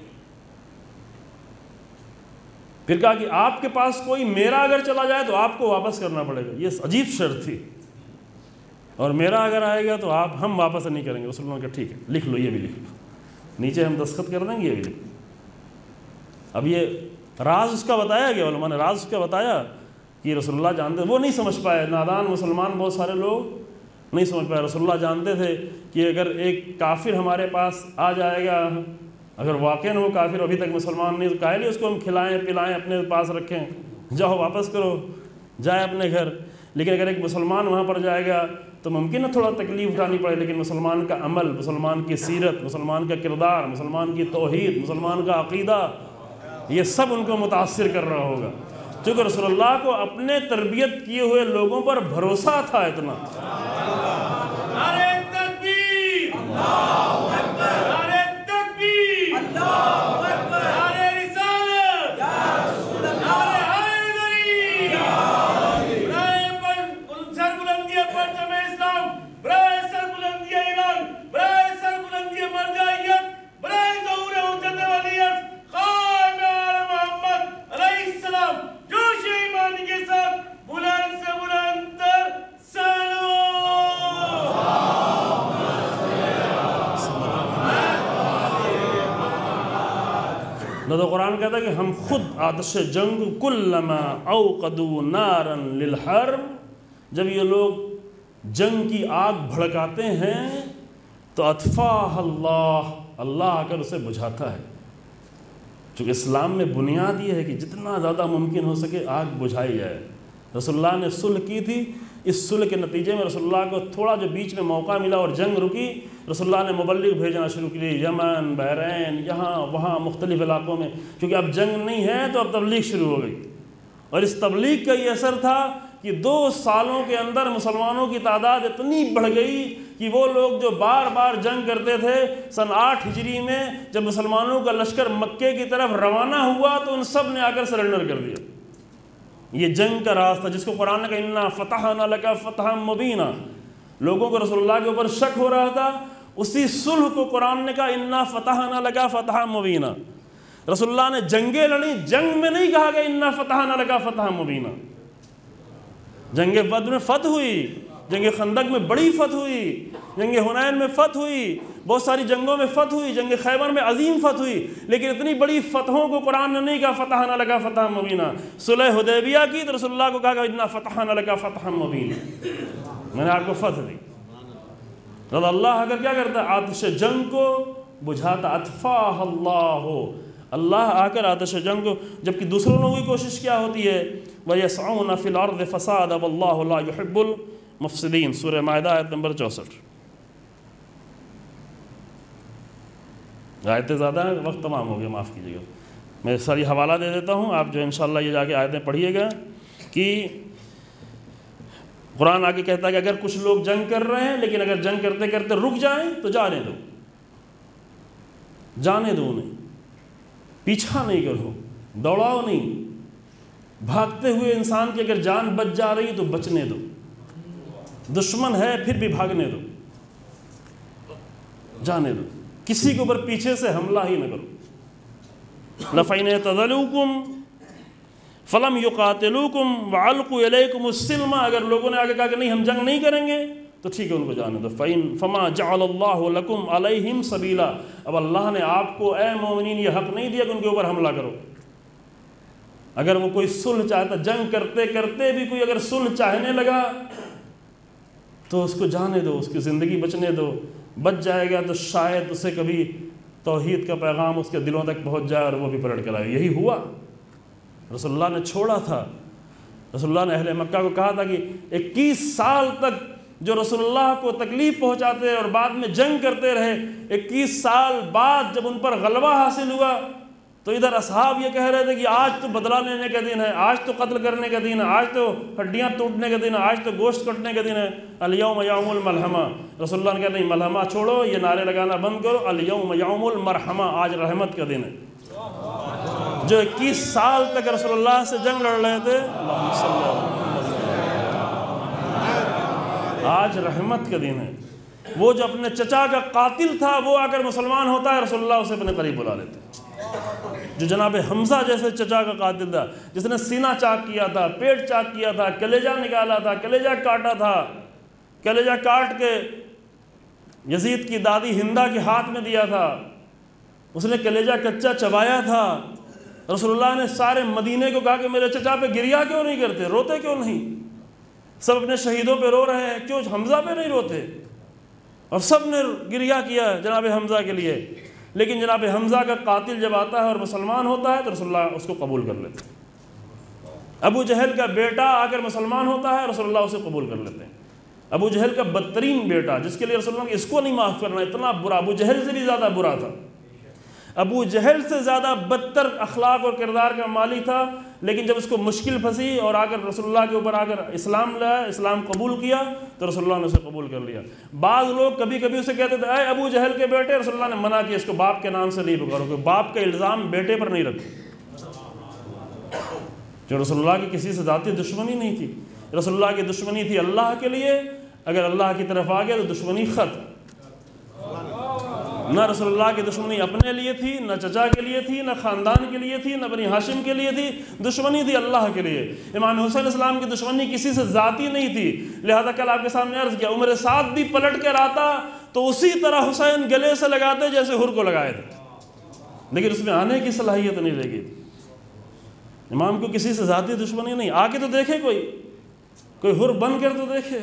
پھر کہا کہ آپ کے پاس کوئی میرا اگر چلا جائے تو آپ کو واپس کرنا پڑے گا. یہ عجیب شرط تھی. اور میرا اگر آئے گا تو آپ ہم واپس نہیں کریں گے۔ رسول اللہ نے کہا ٹھیک ہے لکھ لو، یہ بھی لکھ لو، نیچے ہم دستخط کر دیں گے، یہ بھی لکھ لو۔ اب یہ راز اس کا بتایا گیا، علماء نے راز اس کا بتایا کہ رسول اللہ جانتے، وہ نہیں سمجھ پائے، نادان مسلمان بہت سارے لوگ نہیں سمجھ پائے۔ رسول اللہ جانتے تھے کہ اگر ایک کافر ہمارے پاس آ جائے گا، اگر واقعاً وہ کافر ابھی تک مسلمان نہیں، تو کہہ لیں اس کو ہم کھلائیں پلائیں اپنے پاس رکھیں، جاؤ واپس کرو، جائے اپنے گھر۔ لیکن اگر ایک مسلمان وہاں پر جائے گا تو ممکن ہے تھوڑا تکلیف اٹھانی پڑے، لیکن مسلمان کا عمل، مسلمان کی سیرت، مسلمان کا کردار، مسلمان کی توحید، مسلمان کا عقیدہ، یہ سب ان کو متاثر کر رہا ہوگا، کیونکہ رسول اللہ کو اپنے تربیت کیے ہوئے لوگوں پر بھروسہ تھا اتنا۔ نعرہ تکبیر، اللہ اکبر، نعرہ تکبیر، اللہ اکبر، نعرہ رسالت، یا رسول اللہ، نعرہ حیدری، برائے پر سر بلندی پرچم اسلام، برائے سر بلندی ایران، برائے سر بلندی مرجعیت، برائے ظہور حجت ولیت، قائم آل محمد علیہ السلام، جوش ایمانی کے ساتھ بلند سے بلند تر سلام۔ نہ تو قرآن کہتا ہے کہ ہم خود آتش جنگ کلما اوقدوا نارا للحرب، جب یہ لوگ جنگ کی آگ بھڑکاتے ہیں تو اطفاء اللہ، اللہ آ کر اسے بجھاتا ہے۔ چونکہ اسلام میں بنیاد یہ ہے کہ جتنا زیادہ ممکن ہو سکے آگ بجھائی جائے۔ رسول اللہ نے صلح کی تھی، اس صلح کے نتیجے میں رسول اللہ کو تھوڑا جو بیچ میں موقع ملا اور جنگ رکی، رسول اللہ نے مبلغ بھیجنا شروع کی، یمن، بحرین، یہاں وہاں مختلف علاقوں میں، کیونکہ اب جنگ نہیں ہے تو اب تبلیغ شروع ہو گئی۔ اور اس تبلیغ کا یہ اثر تھا کہ دو سالوں کے اندر مسلمانوں کی تعداد اتنی بڑھ گئی کہ وہ لوگ جو بار بار جنگ کرتے تھے، سن آٹھ ہجری میں جب مسلمانوں کا لشکر مکے کی طرف روانہ ہوا تو ان سب نے آ کر سرنڈر کر دیا۔ یہ جنگ کا راز تھا جس کو قرآن نے کہا انا فتحنا لک فتحا مبینا۔ لوگوں کو رسول اللہ کے اوپر شک ہو رہا تھا، اسی صلح کو قرآن نے کہا انا فتحنا لک فتحا مبینا۔ رسول اللہ نے جنگیں لڑی، جنگ میں نہیں کہا کہ انا فتحنا لک فتحا مبینا۔ جنگ بدر میں فتح ہوئی، جنگ خندق میں بڑی فتح ہوئی، جنگ حنین میں فتح ہوئی، بہت ساری جنگوں میں فتح ہوئی، جنگ خیبر میں عظیم فتح ہوئی، لیکن اتنی بڑی فتحوں کو قرآن نے نہیں کہا فتحنا لک فتحا مبینا۔ صلح حدیبیہ کی تو رسول اللہ کو کہا کہ انا فتحنا لک فتحا مبینا، میں نے آپ کو فتح دی۔ رضا اللہ اگر کیا کرتا ہے؟ آتش جنگ کو بجھاتا، اطفاء اللہ، اللہ آ کر آتش جنگ کو، جبکہ دوسروں لوگوں کی کوشش کیا ہوتی ہے؟ وَيَسْعُونَ فِي الْأَرْضِ فَسَادًا وَاللَّهُ لَا يُحِبُّ الْمُفْسِدِينَ، سورہ مائدہ آیت نمبر چونسٹھ۔ آیتیں زیادہ ہیں، وقت تمام ہو گیا، معاف کیجیے گا، میں ساری حوالہ دے دیتا ہوں، آپ جو انشاءاللہ یہ جا کے آیتیں پڑھیے گا کہ قرآن آگے کہتا ہے کہ اگر کچھ لوگ جنگ کر رہے ہیں لیکن اگر جنگ کرتے کرتے رک جائیں تو جانے دو، جانے دو انہیں، پیچھا نہیں کرو، دوڑاؤ نہیں، بھاگتے ہوئے انسان کی اگر جان بچ جا رہی تو بچنے دو، دشمن ہے پھر بھی بھاگنے دو، جانے دو، کسی کے اوپر پیچھے سے حملہ ہی نہ کرو۔ لَفَإِنْ اعْتَزَلُوكُمْ فَلَمْ يُقَاتِلُوكُمْ وَأَلْقُوا إِلَيْكُمُ السِّلْمَ، اگر لوگوں نے آگے کہا کہ نہیں ہم جنگ نہیں کریں گے تو ٹھیک ہے ان کو جانے دو۔ فَإِنْ فَمَا جَعَلَ اللَّهُ لَكُمْ عَلَيْهِمْ سَبِيلًا، اب اللہ نے آپ کو اے مومنین یہ حق نہیں دیا کہ ان کے اوپر حملہ کرو۔ اگر وہ کوئی صلح چاہتا، جنگ کرتے کرتے بھی کوئی اگر صلح چاہنے لگا تو اس کو جانے دو، اس کی زندگی بچنے دو، بچ جائے گا تو شاید اسے کبھی توحید کا پیغام اس کے دلوں تک پہنچ جائے اور وہ بھی پلٹ کر آئے۔ یہی ہوا، رسول اللہ نے چھوڑا تھا، رسول اللہ نے اہل مکہ کو کہا تھا کہ اکیس سال تک جو رسول اللہ کو تکلیف پہنچاتے اور بعد میں جنگ کرتے رہے، اکیس سال بعد جب ان پر غلبہ حاصل ہوا تو ادھر اصحاب یہ کہہ رہے تھے کہ آج تو بدلہ لینے کا دن ہے، آج تو قتل کرنے کا دن ہے، آج تو ہڈیاں ٹوٹنے کا دن ہے، آج تو گوشت کٹنے کا دن ہے، الیوم یوم الملحمہ۔ رسول اللہ نے کہا نہیں، ملحمہ چھوڑو، یہ نعرے لگانا بند کرو، الیوم یوم المرحمہ، آج رحمت کا دن ہے۔ جو اکیس سال تک رسول اللہ سے جنگ لڑ رہے تھے، اللہم صلی اللہ علیہ، آج رحمت کا دن ہے۔ وہ جو اپنے چچا کا قاتل تھا وہ اگر مسلمان ہوتا ہے رسول اللہ اسے اپنے قریب بلا لیتے۔ جو جناب حمزہ جیسے چچا کا قاتل تھا، جس نے سینہ چاک کیا تھا، پیٹ چاک کیا تھا، کلیجہ نکالا تھا، کلیجہ کاٹا تھا، کلیجہ کاٹ کے یزید کی دادی ہندہ کے ہاتھ میں دیا تھا، اس نے کلیجہ کچا چبایا تھا۔ رسول اللہ نے سارے مدینے کو کہا کہ میرے چچا پہ گریا کیوں نہیں کرتے، روتے کیوں نہیں؟ سب اپنے شہیدوں پہ رو رہے ہیں، کیوں حمزہ پہ نہیں روتے؟ اور سب نے گریا کیا جناب حمزہ کے لیے، لیکن جناب حمزہ کا قاتل جب آتا ہے اور مسلمان ہوتا ہے تو رسول اللہ اس کو قبول کر لیتے ہیں۔ ابو جہل کا بیٹا آ کر مسلمان ہوتا ہے، رسول اللہ اسے قبول کر لیتے ہیں۔ ابو جہل کا بدترین بیٹا جس کے لیے رسول اللہ نے اس کو نہیں معاف کرنا، اتنا برا، ابو جہل سے بھی زیادہ برا تھا، ابو جہل سے زیادہ بدتر اخلاق اور کردار کا مالی تھا، لیکن جب اس کو مشکل پھنسی اور آ کر رسول اللہ کے اوپر آ کر اسلام لایا، اسلام قبول کیا تو رسول اللہ نے اسے قبول کر لیا۔ بعض لوگ کبھی کبھی اسے کہتے تھے اے ابو جہل کے بیٹے، رسول اللہ نے منع کیا، اس کو باپ کے نام سے نہیں پکارو، کہ باپ کا الزام بیٹے پر نہیں رکھو۔ جو رسول اللہ کی کسی سے ذاتی دشمنی نہیں تھی، رسول اللہ کی دشمنی تھی اللہ کے لیے، اگر اللہ کی طرف آ گیا تو دشمنی ختم۔ نہ رسول اللہ کی دشمنی اپنے لیے تھی، نہ چچا کے لیے تھی، نہ خاندان کے لیے تھی، نہ بنی ہاشم کے لیے تھی، دشمنی تھی اللہ کے لیے۔ امام حسین السلام کی دشمنی کسی سے ذاتی نہیں تھی، لہذا کل آپ کے سامنے عرض کیا، عمر سعد بھی پلٹ کر آتا تو اسی طرح حسین گلے سے لگاتے جیسے حر کو لگائے تھے، لیکن اس میں آنے کی صلاحیت نہیں رہے گی۔ امام کو کسی سے ذاتی دشمنی نہیں، آ کے تو دیکھے، کوئی کوئی حر بن کر تو دیکھے۔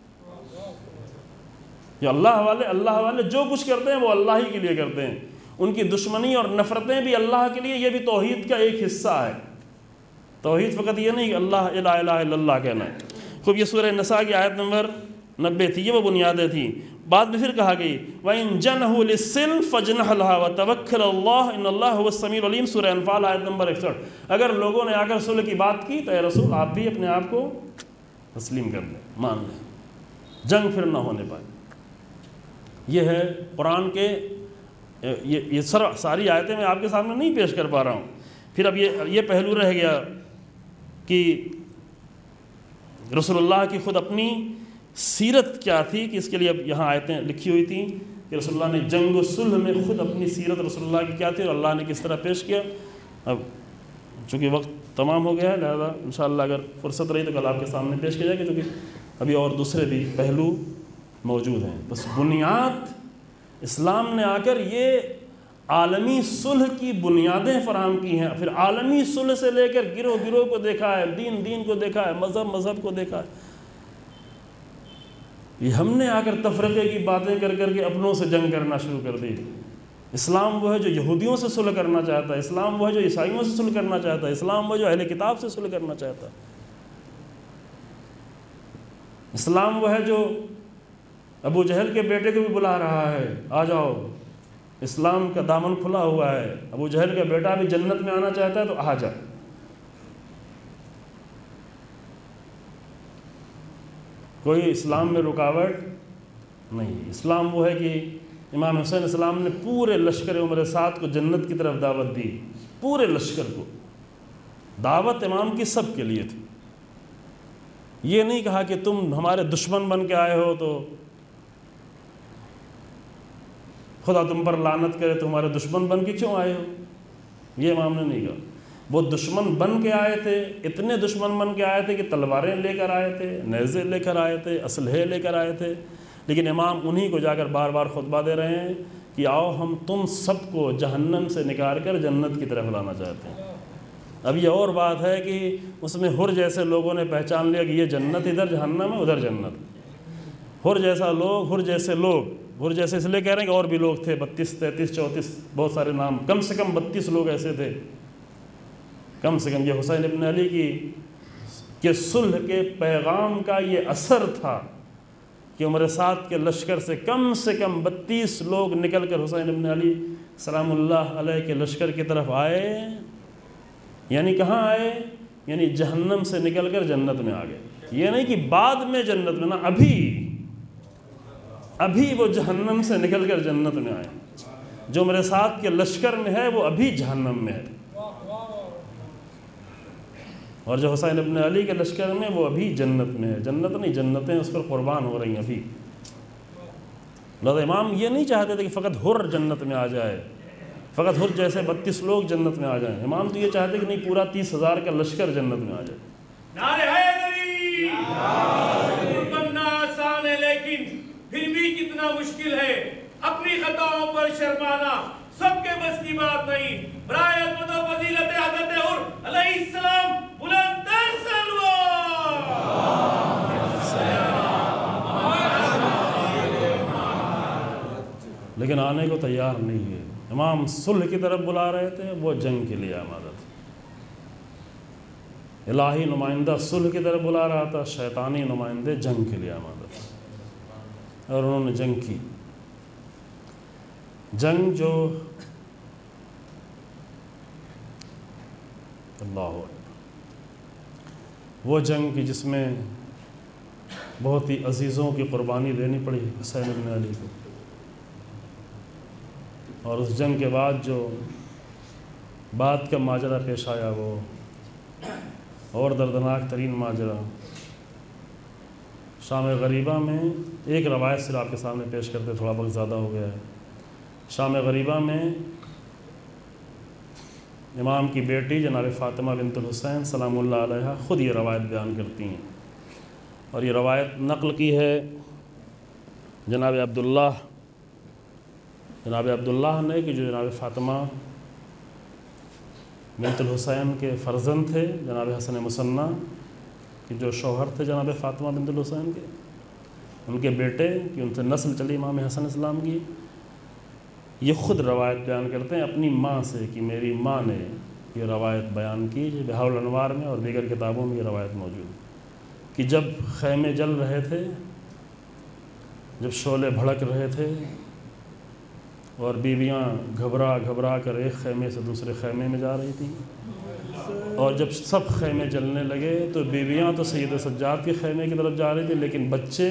یہ اللہ والے اللہ والے جو کچھ کرتے ہیں وہ اللہ ہی کے لیے کرتے ہیں، ان کی دشمنی اور نفرتیں بھی اللہ کے لیے، یہ بھی توحید کا ایک حصہ ہے۔ توحید فقط یہ نہیں کہ اللہ الہ الا اللہ کہنا ہے۔ خوب یہ سورہ نساء کی آیت نمبر نبے تھی، یہ وہ بنیادیں تھیں۔ بعد میں پھر کہا گئی وَإِن جَنَحُوا لِلسِّلْمِ فَاجْنَحْ لَهَا وَتَوَكَّلْ عَلَى اللَّهِ إِنَّ اللَّهَ هُوَ السَّمِيعُ الْعَلِيمُ، سورہ انفال آیت نمبر اکسٹھ۔ اگر لوگوں نے آ کر صلح کی بات کی تو اے رسول آپ بھی اپنے آپ کو تسلیم کر لیں، مان لیں، جنگ پھر نہ ہونے پائے۔ یہ ہے قرآن کے یہ یہ ساری آیتیں میں آپ کے سامنے نہیں پیش کر پا رہا ہوں۔ پھر اب یہ یہ پہلو رہ گیا کہ رسول اللہ کی خود اپنی سیرت کیا تھی، کہ اس کے لیے اب یہاں آیتیں لکھی ہوئی تھیں کہ رسول اللہ نے جنگ و صلح میں خود اپنی سیرت رسول اللہ کی کیا تھی اور اللہ نے کس طرح پیش کیا۔ اب چونکہ وقت تمام ہو گیا ہے، لہذا انشاءاللہ اگر فرصت رہی تو کل آپ کے سامنے پیش کیا جائے گا، کیونکہ ابھی اور دوسرے بھی پہلو موجود ہیں۔ بس بنیاد اسلام نے آ کر یہ عالمی صلح کی بنیادیں فراہم کی ہیں، پھر عالمی صلح سے لے کر گروہ گروہ کو دیکھا ہے، دین دین کو دیکھا ہے، مذہب مذہب کو دیکھا ہے۔ یہ ہم نے آ کر تفرقے کی باتیں کر کر کے اپنوں سے جنگ کرنا شروع کر دی۔ اسلام وہ ہے جو یہودیوں سے صلح کرنا چاہتا ہے، اسلام وہ ہے جو عیسائیوں سے صلح کرنا چاہتا ہے، اسلام وہ جو اہل کتاب سے صلح کرنا چاہتا ہے، اسلام وہ ہے جو ابو جہل کے بیٹے کو بھی بلا رہا ہے، آ جاؤ، اسلام کا دامن کھلا ہوا ہے، ابو جہل کا بیٹا بھی جنت میں آنا چاہتا ہے تو آ جا۔ کوئی اسلام میں رکاوٹ نہیں۔ اسلام وہ ہے کہ امام حسین السلام نے پورے لشکر عمر سعد کو جنت کی طرف دعوت دی، پورے لشکر کو دعوت امام کی سب کے لیے تھی۔ یہ نہیں کہا کہ تم ہمارے دشمن بن کے آئے ہو تو خدا تم پر لعنت کرے، تمہارے دشمن بن کے کیوں آئے ہو، یہ امام نے نہیں کہا۔ وہ دشمن بن کے آئے تھے، اتنے دشمن بن کے آئے تھے کہ تلواریں لے کر آئے تھے، نیزے لے کر آئے تھے، اسلحے لے کر آئے تھے، لیکن امام انہی کو جا کر بار بار خطبہ دے رہے ہیں کہ آؤ ہم تم سب کو جہنم سے نکال کر جنت کی طرف لانا چاہتے ہیں۔ اب یہ اور بات ہے کہ اس میں حر جیسے لوگوں نے پہچان لیا کہ یہ جنت ادھر جہنم ہے ادھر جنت۔ حر جیسا لوگ حر جیسے لوگ حر جیسے اس لیے کہہ رہے ہیں کہ اور بھی لوگ تھے، بتیس تینتیس چونتیس بہت سارے نام، کم سے کم بتیس لوگ ایسے تھے، کم سے کم۔ یہ حسین ابن علی کی کہ صلح کے پیغام کا یہ اثر تھا کہ عمر سعد کے لشکر سے کم سے کم بتیس لوگ نکل کر حسین ابن علی سلام اللہ علیہ کے لشکر کی طرف آئے۔ یعنی کہاں آئے؟ یعنی جہنم سے نکل کر جنت میں آ گئے۔ یہ نہیں کہ بعد میں جنت میں، نہ، ابھی ابھی وہ جہنم سے نکل کر جنت میں آئے۔ جو میرے ساتھ کے لشکر میں ہے وہ ابھی جہنم میں ہے، اور جو حسین ابن علی کے لشکر میں وہ ابھی جنت میں ہے۔ جنت نہیں، جنتیں اس پر قربان ہو رہی ہیں ابھی۔ لہذا امام یہ نہیں چاہتے تھے کہ فقط حر جنت میں آ جائے، فقط حر جیسے بتیس لوگ جنت میں آ جائیں۔ امام تو یہ چاہتے کہ نہیں، پورا تیس ہزار کا لشکر جنت میں آ جائے۔ نعرہ حیدری کتنا مشکل ہے، اپنی خطاؤں پر شرمانا سب کے بس کی بات نہیں۔ برائے عظمت و فضیلت حضرت حر علیہ السلام بلند تر سلوات۔ لیکن آنے کو تیار نہیں ہے۔ امام صلح کی طرف بلا رہے تھے، وہ جنگ کے لیے آمادہ تھے۔ الہی نمائندہ صلح کی طرف بلا رہا تھا، شیطانی نمائندے جنگ کے لیے آمادہ تھے، اور انہوں نے جنگ کی۔ جنگ جو اللہ اکبر، وہ جنگ کی جس میں بہت ہی عزیزوں کی قربانی دینی پڑی حسین ابن علی کو، اور اس جنگ کے بعد جو بعد کا ماجرا پیش آیا وہ اور دردناک ترین ماجرا۔ شام غریبہ میں ایک روایت سے آپ کے سامنے پیش کرتے، تھوڑا وقت زیادہ ہو گیا ہے۔ شام غریبہ میں امام کی بیٹی جناب فاطمہ بنت الحسین سلام اللہ علیہ خود یہ روایت بیان کرتی ہیں، اور یہ روایت نقل کی ہے جناب عبداللہ جناب عبداللہ نے، کہ جو جناب فاطمہ بنت الحسین کے فرزند تھے، جناب حسن مثنی کہ جو شوہر تھے جناب فاطمہ بنت الحسین کے، ان کے بیٹے کہ ان سے نسل چلی امام حسن اسلام کی، یہ خود روایت بیان کرتے ہیں اپنی ماں سے کہ میری ماں نے یہ روایت بیان کی۔ بہاء الانوار میں اور دیگر کتابوں میں یہ روایت موجود ہے کہ جب خیمے جل رہے تھے، جب شعلے بھڑک رہے تھے اور بیویاں گھبرا گھبرا کر ایک خیمے سے دوسرے خیمے میں جا رہی تھیں، اور جب سب خیمے جلنے لگے تو بیویاں تو سید سجاد کے خیمے کی طرف جا رہی تھیں، لیکن بچے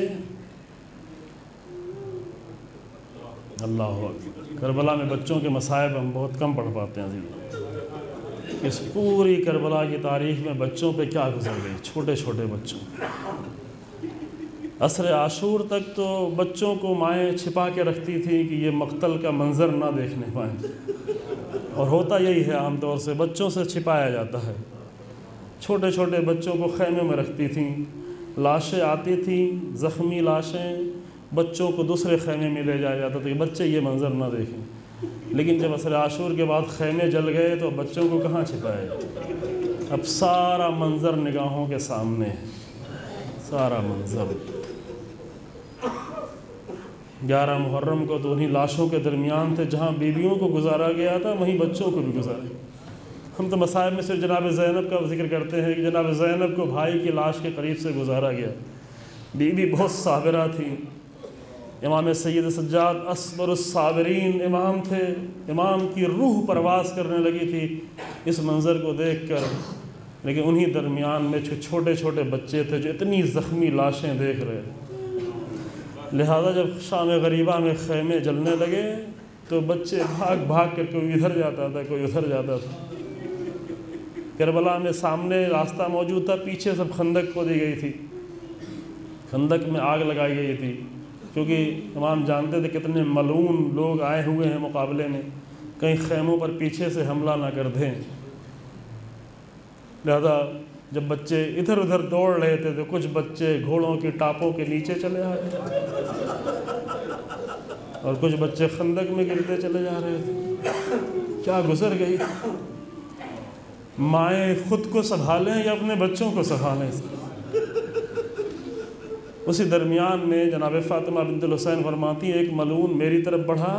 اللہ اکبر، کربلا میں بچوں کے مصائب ہم بہت کم پڑھ پاتے ہیں عزیز۔ اس پوری کربلا کی تاریخ میں بچوں پہ کیا گزر گئی، چھوٹے چھوٹے بچوں۔ عصر عاشور تک تو بچوں کو مائیں چھپا کے رکھتی تھیں کہ یہ مقتل کا منظر نہ دیکھنے پائیں، اور ہوتا یہی ہے عام طور سے، بچوں سے چھپایا جاتا ہے۔ چھوٹے چھوٹے بچوں کو خیمے میں رکھتی تھیں، لاشیں آتی تھیں، زخمی لاشیں، بچوں کو دوسرے خیمے میں لے جایا جاتا تھا کہ بچے یہ منظر نہ دیکھیں۔ لیکن جب عصر عاشور کے بعد خیمے جل گئے تو بچوں کو کہاں چھپائے، اب سارا منظر نگاہوں کے سامنے ہے، سارا منظر۔ گیارہ محرم کو تو انہی لاشوں کے درمیان تھے، جہاں بیویوں کو گزارا گیا تھا وہیں بچوں کو بھی گزارا گیا۔ ہم تو مصائب میں صرف جناب زینب کا ذکر کرتے ہیں کہ جناب زینب کو بھائی کی لاش کے قریب سے گزارا گیا۔ بیوی بہت صابرہ تھی، امام سید سجاد اصبر الصابرین امام تھے، امام کی روح پرواز کرنے لگی تھی اس منظر کو دیکھ کر، لیکن انہی درمیان میں چھوٹے چھوٹے بچے تھے جو اتنی زخمی لاشیں دیکھ رہے تھے۔ لہذا جب شام غریبہ میں خیمے جلنے لگے تو بچے بھاگ بھاگ کر کوئی ادھر جاتا تھا کوئی ادھر جاتا تھا۔ کربلا میں سامنے راستہ موجود تھا، پیچھے سب خندق کھودی گئی تھی، خندق میں آگ لگائی گئی تھی، کیونکہ امام جانتے تھے کتنے ملعون لوگ آئے ہوئے ہیں مقابلے میں، کہیں خیموں پر پیچھے سے حملہ نہ کر دیں۔ لہذا جب بچے ادھر ادھر دوڑ رہے تھے تو کچھ بچے گھوڑوں کی ٹاپوں کے نیچے چلے آئے اور کچھ بچے خندق میں گرتے چلے جا رہے تھے۔ کیا گزر گئی تھی، مائیں خود کو سنبھالیں یا اپنے بچوں کو سنبھالیں۔ اسی درمیان میں جناب فاطمہ بنت الحسین فرماتی ہیں ایک ملعون میری طرف بڑھا،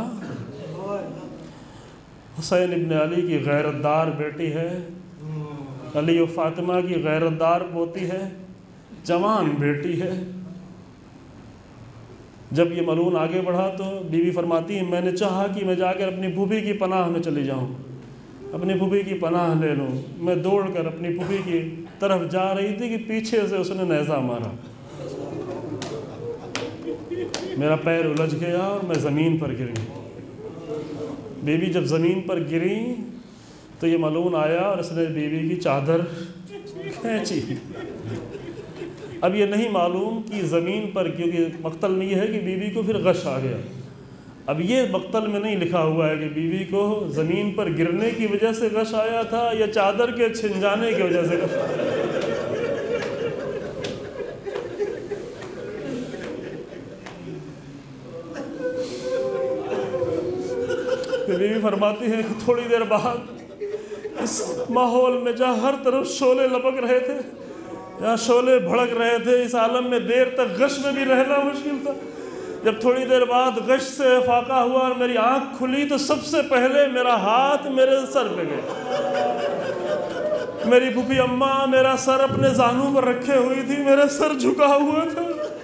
حسین ابن علی کی غیرت دار بیٹی ہے، علی و فاطمہ کی غیرت دار پوتی ہے، جوان بیٹی ہے۔ جب یہ ملعون آگے بڑھا تو بیوی فرماتی ہے میں نے چاہا کہ میں جا کر اپنی پھوپھی کی پناہ میں چلی جاؤں، اپنی پھوپھی کی پناہ لے لوں۔ میں دوڑ کر اپنی پھوپھی کی طرف جا رہی تھی کہ پیچھے سے اس نے نیزہ مارا، میرا پیر الجھ گیا اور میں زمین پر گر گئی۔ بیوی جب زمین پر گری تو یہ ملعون آیا اور اس نے بیوی کی چادر کھینچی۔ اب یہ نہیں معلوم کہ زمین پر، کیونکہ مقتل میں یہ ہے کہ بیوی کو پھر غش آ گیا، اب یہ مقتل میں نہیں لکھا ہوا ہے کہ بیوی کو زمین پر گرنے کی وجہ سے غش آیا تھا یا چادر کے چھن جانے کی وجہ سے غش آیا۔ پھر بیوی فرماتی ہے کہ تھوڑی دیر بعد اس ماحول میں جہاں ہر طرف شعلے لپک رہے تھے، جہاں شعلے بھڑک رہے تھے، اس عالم میں دیر تک غش میں بھی رہنا مشکل تھا، جب تھوڑی دیر بعد غش سے فاقہ ہوا اور میری آنکھ کھلی تو سب سے پہلے میرا ہاتھ میرے سر پہ گیا۔ میری پھوپھی اماں میرا سر اپنے زانوں پر رکھے ہوئی تھی، میرا سر جھکا ہوا تھا،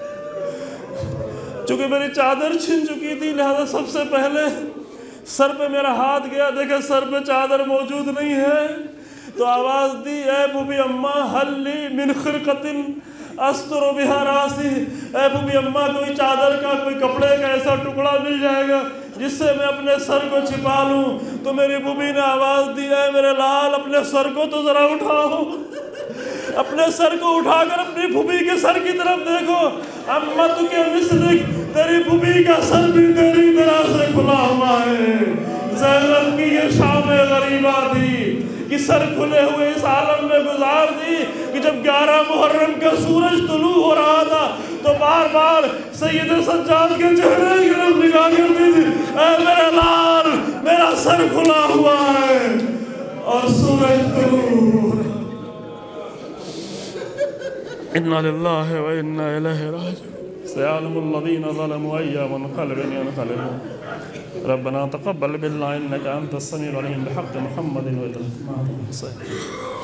چونکہ میری چادر چھن چکی تھی لہذا سب سے پہلے سر پہ میرا ہاتھ گیا، دیکھا سر پہ چادر موجود نہیں ہے تو آواز دی، اے پھوپھی اماں حل لی من خرقۃ استر بہا راسی، اے پھوپھی اماں کوئی چادر کا، کوئی کپڑے کا ایسا ٹکڑا مل جائے گا جس سے میں اپنے سر کو چھپا لوں؟ تو میری پھوپھی نے آواز دی، اے میرے لال اپنے سر کو تو ذرا اٹھاؤ، اپنے سر کو اٹھا کر اپنی پھوپھی کے سر کی طرف دیکھو، امت کے مثلک، تیری پھوپھی کا سر بھی تیری طرح سے کھلا ہوا ہے۔ زینب کی یہ شام غریبہ تھی کہ سر کھلے ہوئے اس عالم میں گزار دی کہ جب گیارہ محرم کا سورج طلوع ہو رہا تھا تو بار بار سید سجاد کے چہرے کی طرف نگاہ کرتی تھی، اے میرے لال میرا سر کھلا ہوا ہے اور سورج طلوع ہو رہا ہے۔ انا للہ و انا الیہ راجعون۔ سيعلم الذين ظلموا أي منقلب ينقلبون ربنا تقبل منا إنك أنت السميع العليم بحق محمد وإلى